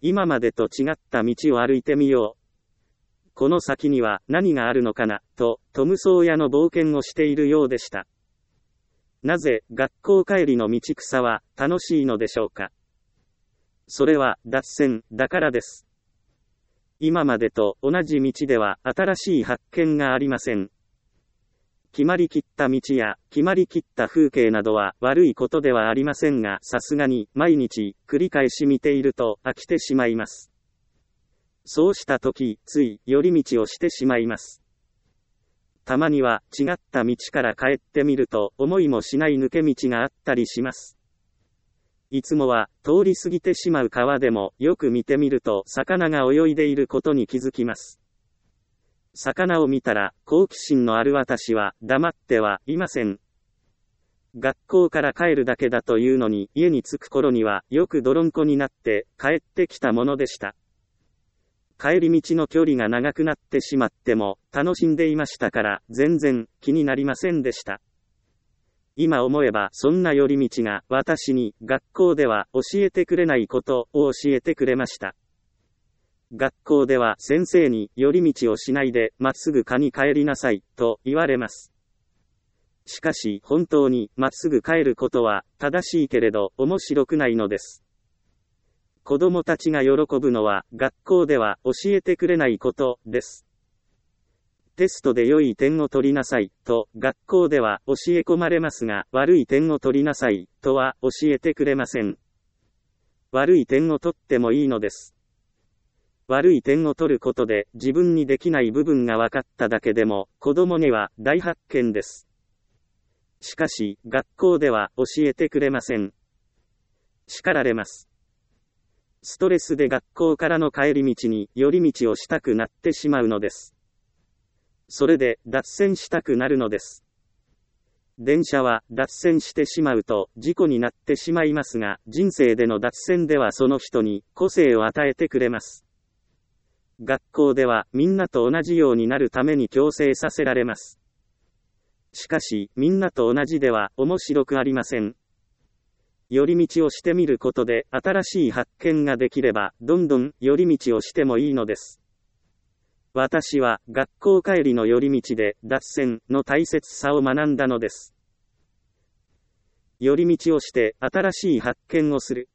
今までと違った道を歩いてみよう。この先には何があるのかな、と、トムソーヤの冒険をしているようでした。なぜ、学校帰りの道草は、楽しいのでしょうか。それは、脱線、だからです。今までと同じ道では、新しい発見がありません。決まりきった道や、決まりきった風景などは、悪いことではありませんが、さすがに、毎日、繰り返し見ていると、飽きてしまいます。そうしたとき、つい、寄り道をしてしまいます。たまには、違った道から帰ってみると、思いもしない抜け道があったりします。いつもは、通り過ぎてしまう川でも、よく見てみると、魚が泳いでいることに気づきます。魚を見たら、好奇心のある私は、黙ってはいません。学校から帰るだけだというのに、家に着く頃には、よく泥んこになって、帰ってきたものでした。帰り道の距離が長くなってしまっても、楽しんでいましたから、全然、気になりませんでした。今思えば、そんな寄り道が、私に、学校では、教えてくれないことを教えてくれました。学校では先生に寄り道をしないでまっすぐ家に帰りなさいと言われます。しかし本当にまっすぐ帰ることは正しいけれど面白くないのです。子供たちが喜ぶのは学校では教えてくれないことです。テストで良い点を取りなさいと学校では教え込まれますが、悪い点を取りなさいとは教えてくれません。悪い点を取ってもいいのです。悪い点を取ることで自分にできない部分が分かっただけでも子供には大発見です。しかし学校では教えてくれません。叱られます。ストレスで学校からの帰り道に寄り道をしたくなってしまうのです。それで脱線したくなるのです。電車は脱線してしまうと事故になってしまいますが、人生での脱線ではその人に個性を与えてくれます。学校ではみんなと同じようになるために強制させられます。しかし、みんなと同じでは面白くありません。寄り道をしてみることで新しい発見ができれば、どんどん寄り道をしてもいいのです。私は学校帰りの寄り道で脱線の大切さを学んだのです。寄り道をして新しい発見をする。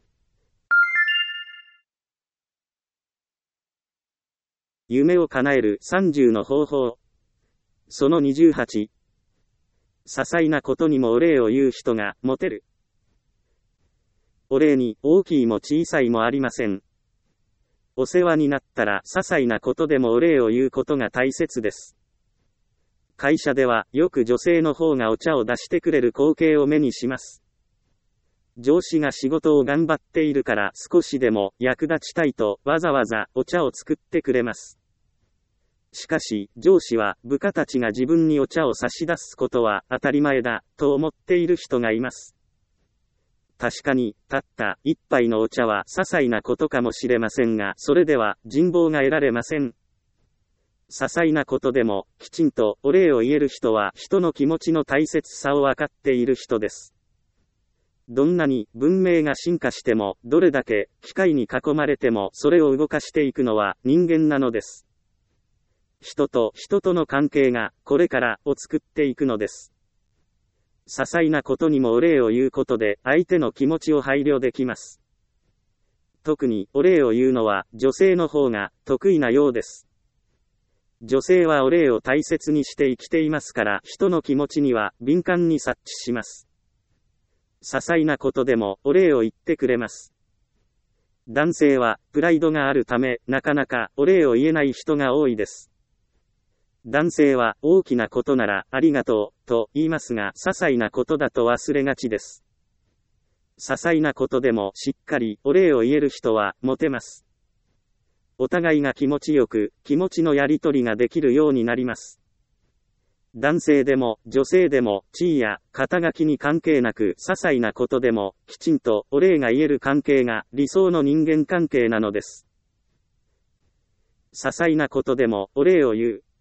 夢を叶えるさんじゅうの方法。そのにじゅうはち。些細なことにもお礼を言う人がモテる。お礼に大きいも小さいもありません。お世話になったら些細なことでもお礼を言うことが大切です。会社ではよく女性の方がお茶を出してくれる光景を目にします。上司が仕事を頑張っているから少しでも役立ちたいとわざわざお茶を作ってくれます。しかし、上司は部下たちが自分にお茶を差し出すことは当たり前だと思っている人がいます。確かに、たった一杯のお茶は些細なことかもしれませんが、それでは人望が得られません。些細なことでも、きちんとお礼を言える人は人の気持ちの大切さを分かっている人です。どんなに文明が進化しても、どれだけ機械に囲まれても、それを動かしていくのは人間なのです。人と人との関係がこれからを作っていくのです。些細なことにもお礼を言うことで相手の気持ちを配慮できます。特にお礼を言うのは女性の方が得意なようです。女性はお礼を大切にして生きていますから、人の気持ちには敏感に察知します。些細なことでもお礼を言ってくれます。男性はプライドがあるため、なかなかお礼を言えない人が多いです。男性は大きなことならありがとうと言いますが、些細なことだと忘れがちです。些細なことでもしっかりお礼を言える人はモテます。お互いが気持ちよく気持ちのやり取りができるようになります。男性でも女性でも地位や肩書きに関係なく、些細なことでもきちんとお礼が言える関係が理想の人間関係なのです。些細なことでもお礼を言う。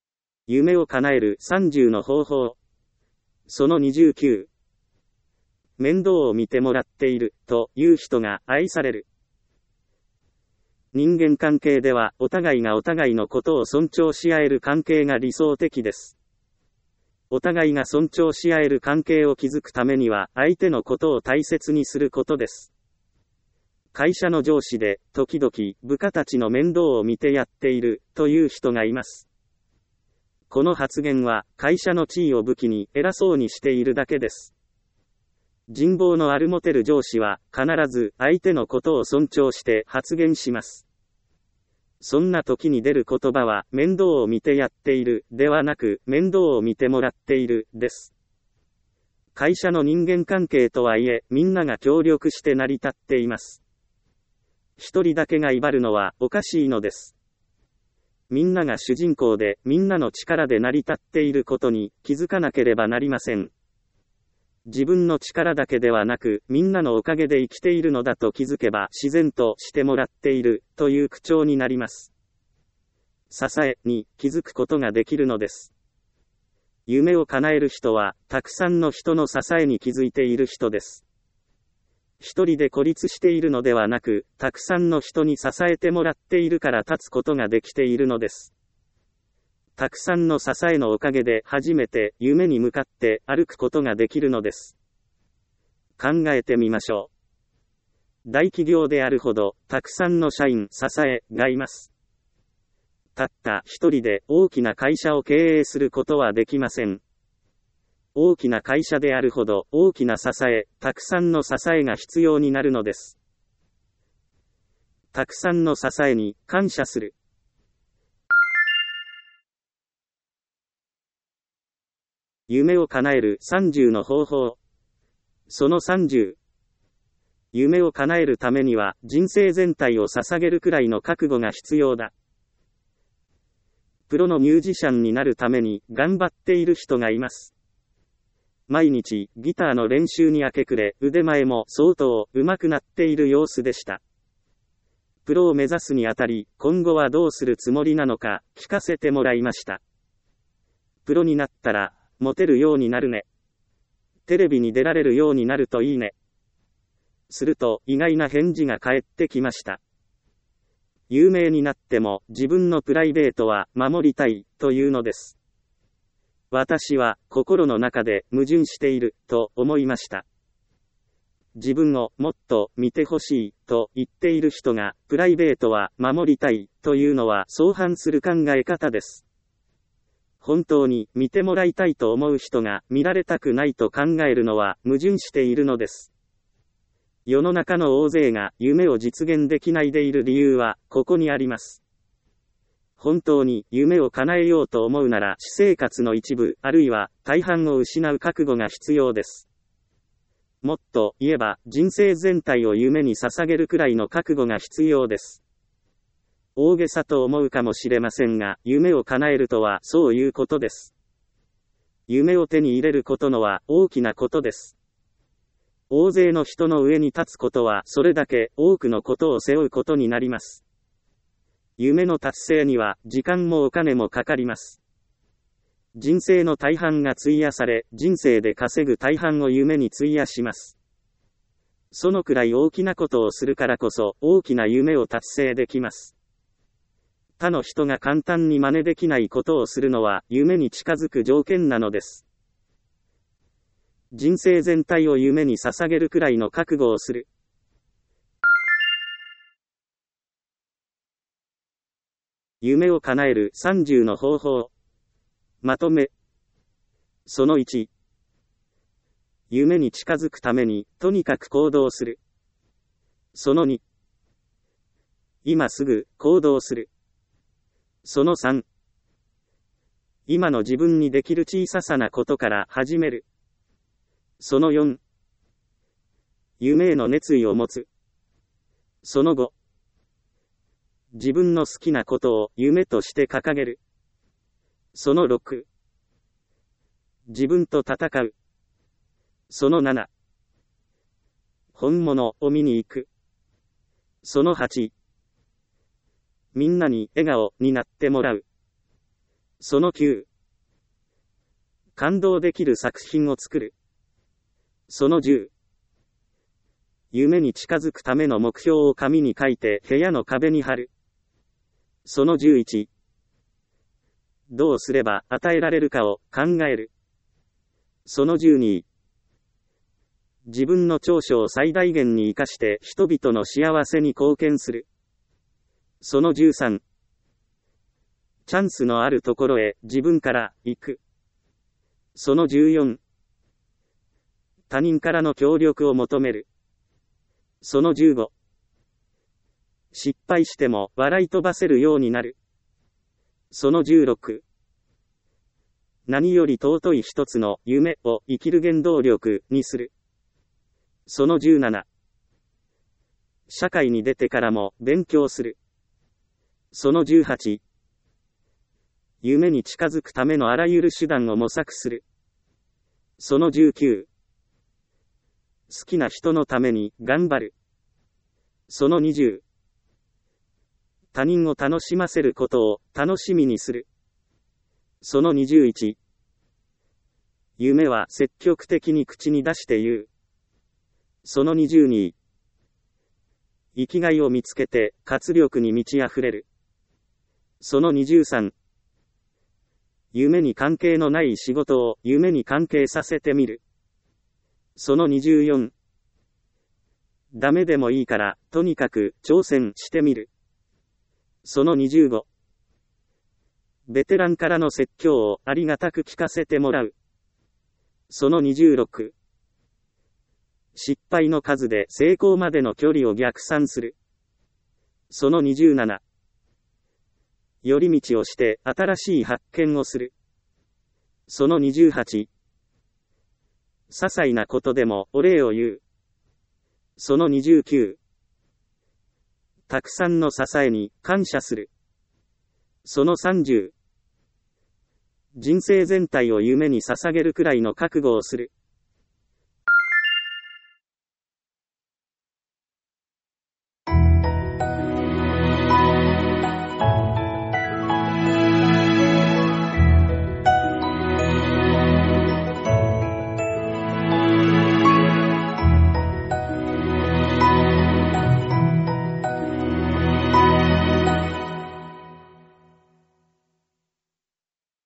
夢を叶えるさんじゅうの方法。そのにじゅうきゅう。 面倒を見てもらっている、という人が愛される。人間関係では、お互いがお互いのことを尊重し合える関係が理想的です。お互いが尊重し合える関係を築くためには、相手のことを大切にすることです。会社の上司で、時々、部下たちの面倒を見てやっている、という人がいます。この発言は、会社の地位を武器に、偉そうにしているだけです。人望のあるモテる上司は、必ず、相手のことを尊重して発言します。そんな時に出る言葉は、面倒を見てやっている、ではなく、面倒を見てもらっている、です。会社の人間関係とはいえ、みんなが協力して成り立っています。一人だけが威張るのは、おかしいのです。みんなが主人公で、みんなの力で成り立っていることに、気づかなければなりません。自分の力だけではなく、みんなのおかげで生きているのだと気づけば自然としてもらっている、という口調になります。支えに気づくことができるのです。夢を叶える人は、たくさんの人の支えに気づいている人です。一人で孤立しているのではなく、たくさんの人に支えてもらっているから立つことができているのです。たくさんの支えのおかげで初めて夢に向かって歩くことができるのです。考えてみましょう。大企業であるほどたくさんの社員支えがいます。たった一人で大きな会社を経営することはできません。大きな会社であるほど大きな支え、たくさんの支えが必要になるのです。たくさんの支えに感謝する。夢を叶えるさんじゅうの方法。そのさんじゅう。夢を叶えるためには人生全体を捧げるくらいの覚悟が必要だ。プロのミュージシャンになるために頑張っている人がいます。毎日ギターの練習に明け暮れ、腕前も相当上手くなっている様子でした。プロを目指すにあたり、今後はどうするつもりなのか聞かせてもらいました。プロになったら、モテるようになるね。テレビに出られるようになるといいね。すると意外な返事が返ってきました。有名になっても自分のプライベートは守りたいというのです。私は心の中で矛盾していると思いました。自分をもっと見てほしいと言っている人がプライベートは守りたいというのは相反する考え方です。本当に見てもらいたいと思う人が見られたくないと考えるのは矛盾しているのです。世の中の大勢が夢を実現できないでいる理由はここにあります。本当に夢を叶えようと思うなら私生活の一部あるいは大半を失う覚悟が必要です。もっと言えば人生全体を夢に捧げるくらいの覚悟が必要です。大げさと思うかもしれませんが、夢を叶えるとはそういうことです。夢を手に入れることのは大きなことです。大勢の人の上に立つことはそれだけ多くのことを背負うことになります。夢の達成には時間もお金もかかります。人生の大半が費やされ、人生で稼ぐ大半を夢に費やします。そのくらい大きなことをするからこそ大きな夢を達成できます。他の人が簡単に真似できないことをするのは夢に近づく条件なのです。人生全体を夢に捧げるくらいの覚悟をする。夢を叶えるさんじゅうの方法。まとめ。そのいち。夢に近づくためにとにかく行動する。そのに。今すぐ行動する。そのさん。今の自分にできる小さなことから始める。そのよん。夢への熱意を持つ。そのご。自分の好きなことを夢として掲げる。そのろく。自分と戦う。そのなな。本物を見に行く。そのはち。みんなに笑顔になってもらう。そのきゅう。感動できる作品を作る。そのじゅう。 夢に近づくための目標を紙に書いて部屋の壁に貼る。そのじゅういち。どうすれば与えられるかを考える。そのじゅうに。自分の長所を最大限に活かして人々の幸せに貢献する。そのじゅうさん。チャンスのあるところへ自分から行く。そのじゅうよん。他人からの協力を求める。そのじゅうご。失敗しても笑い飛ばせるようになる。そのじゅうろく。何より尊い一つの夢を生きる原動力にする。そのじゅうなな。社会に出てからも勉強する。そのじゅうはち。夢に近づくためのあらゆる手段を模索する。そのじゅうきゅう。好きな人のために頑張る。そのにじゅう。他人を楽しませることを楽しみにする。そのにじゅういち。夢は積極的に口に出して言う。そのにじゅうに。生きがいを見つけて活力に満ち溢れる。そのにじゅうさん。夢に関係のない仕事を夢に関係させてみる。そのにじゅうよん。ダメでもいいから、とにかく挑戦してみる。そのにじゅうご。ベテランからの説教をありがたく聞かせてもらう。そのにじゅうろく。失敗の数で成功までの距離を逆算する。そのにじゅうなな。寄り道をして新しい発見をする。そのにじゅうはち。些細なことでもお礼を言う。そのにじゅうきゅう。たくさんの支えに感謝する。そのさんじゅう。人生全体を夢に捧げるくらいの覚悟をする。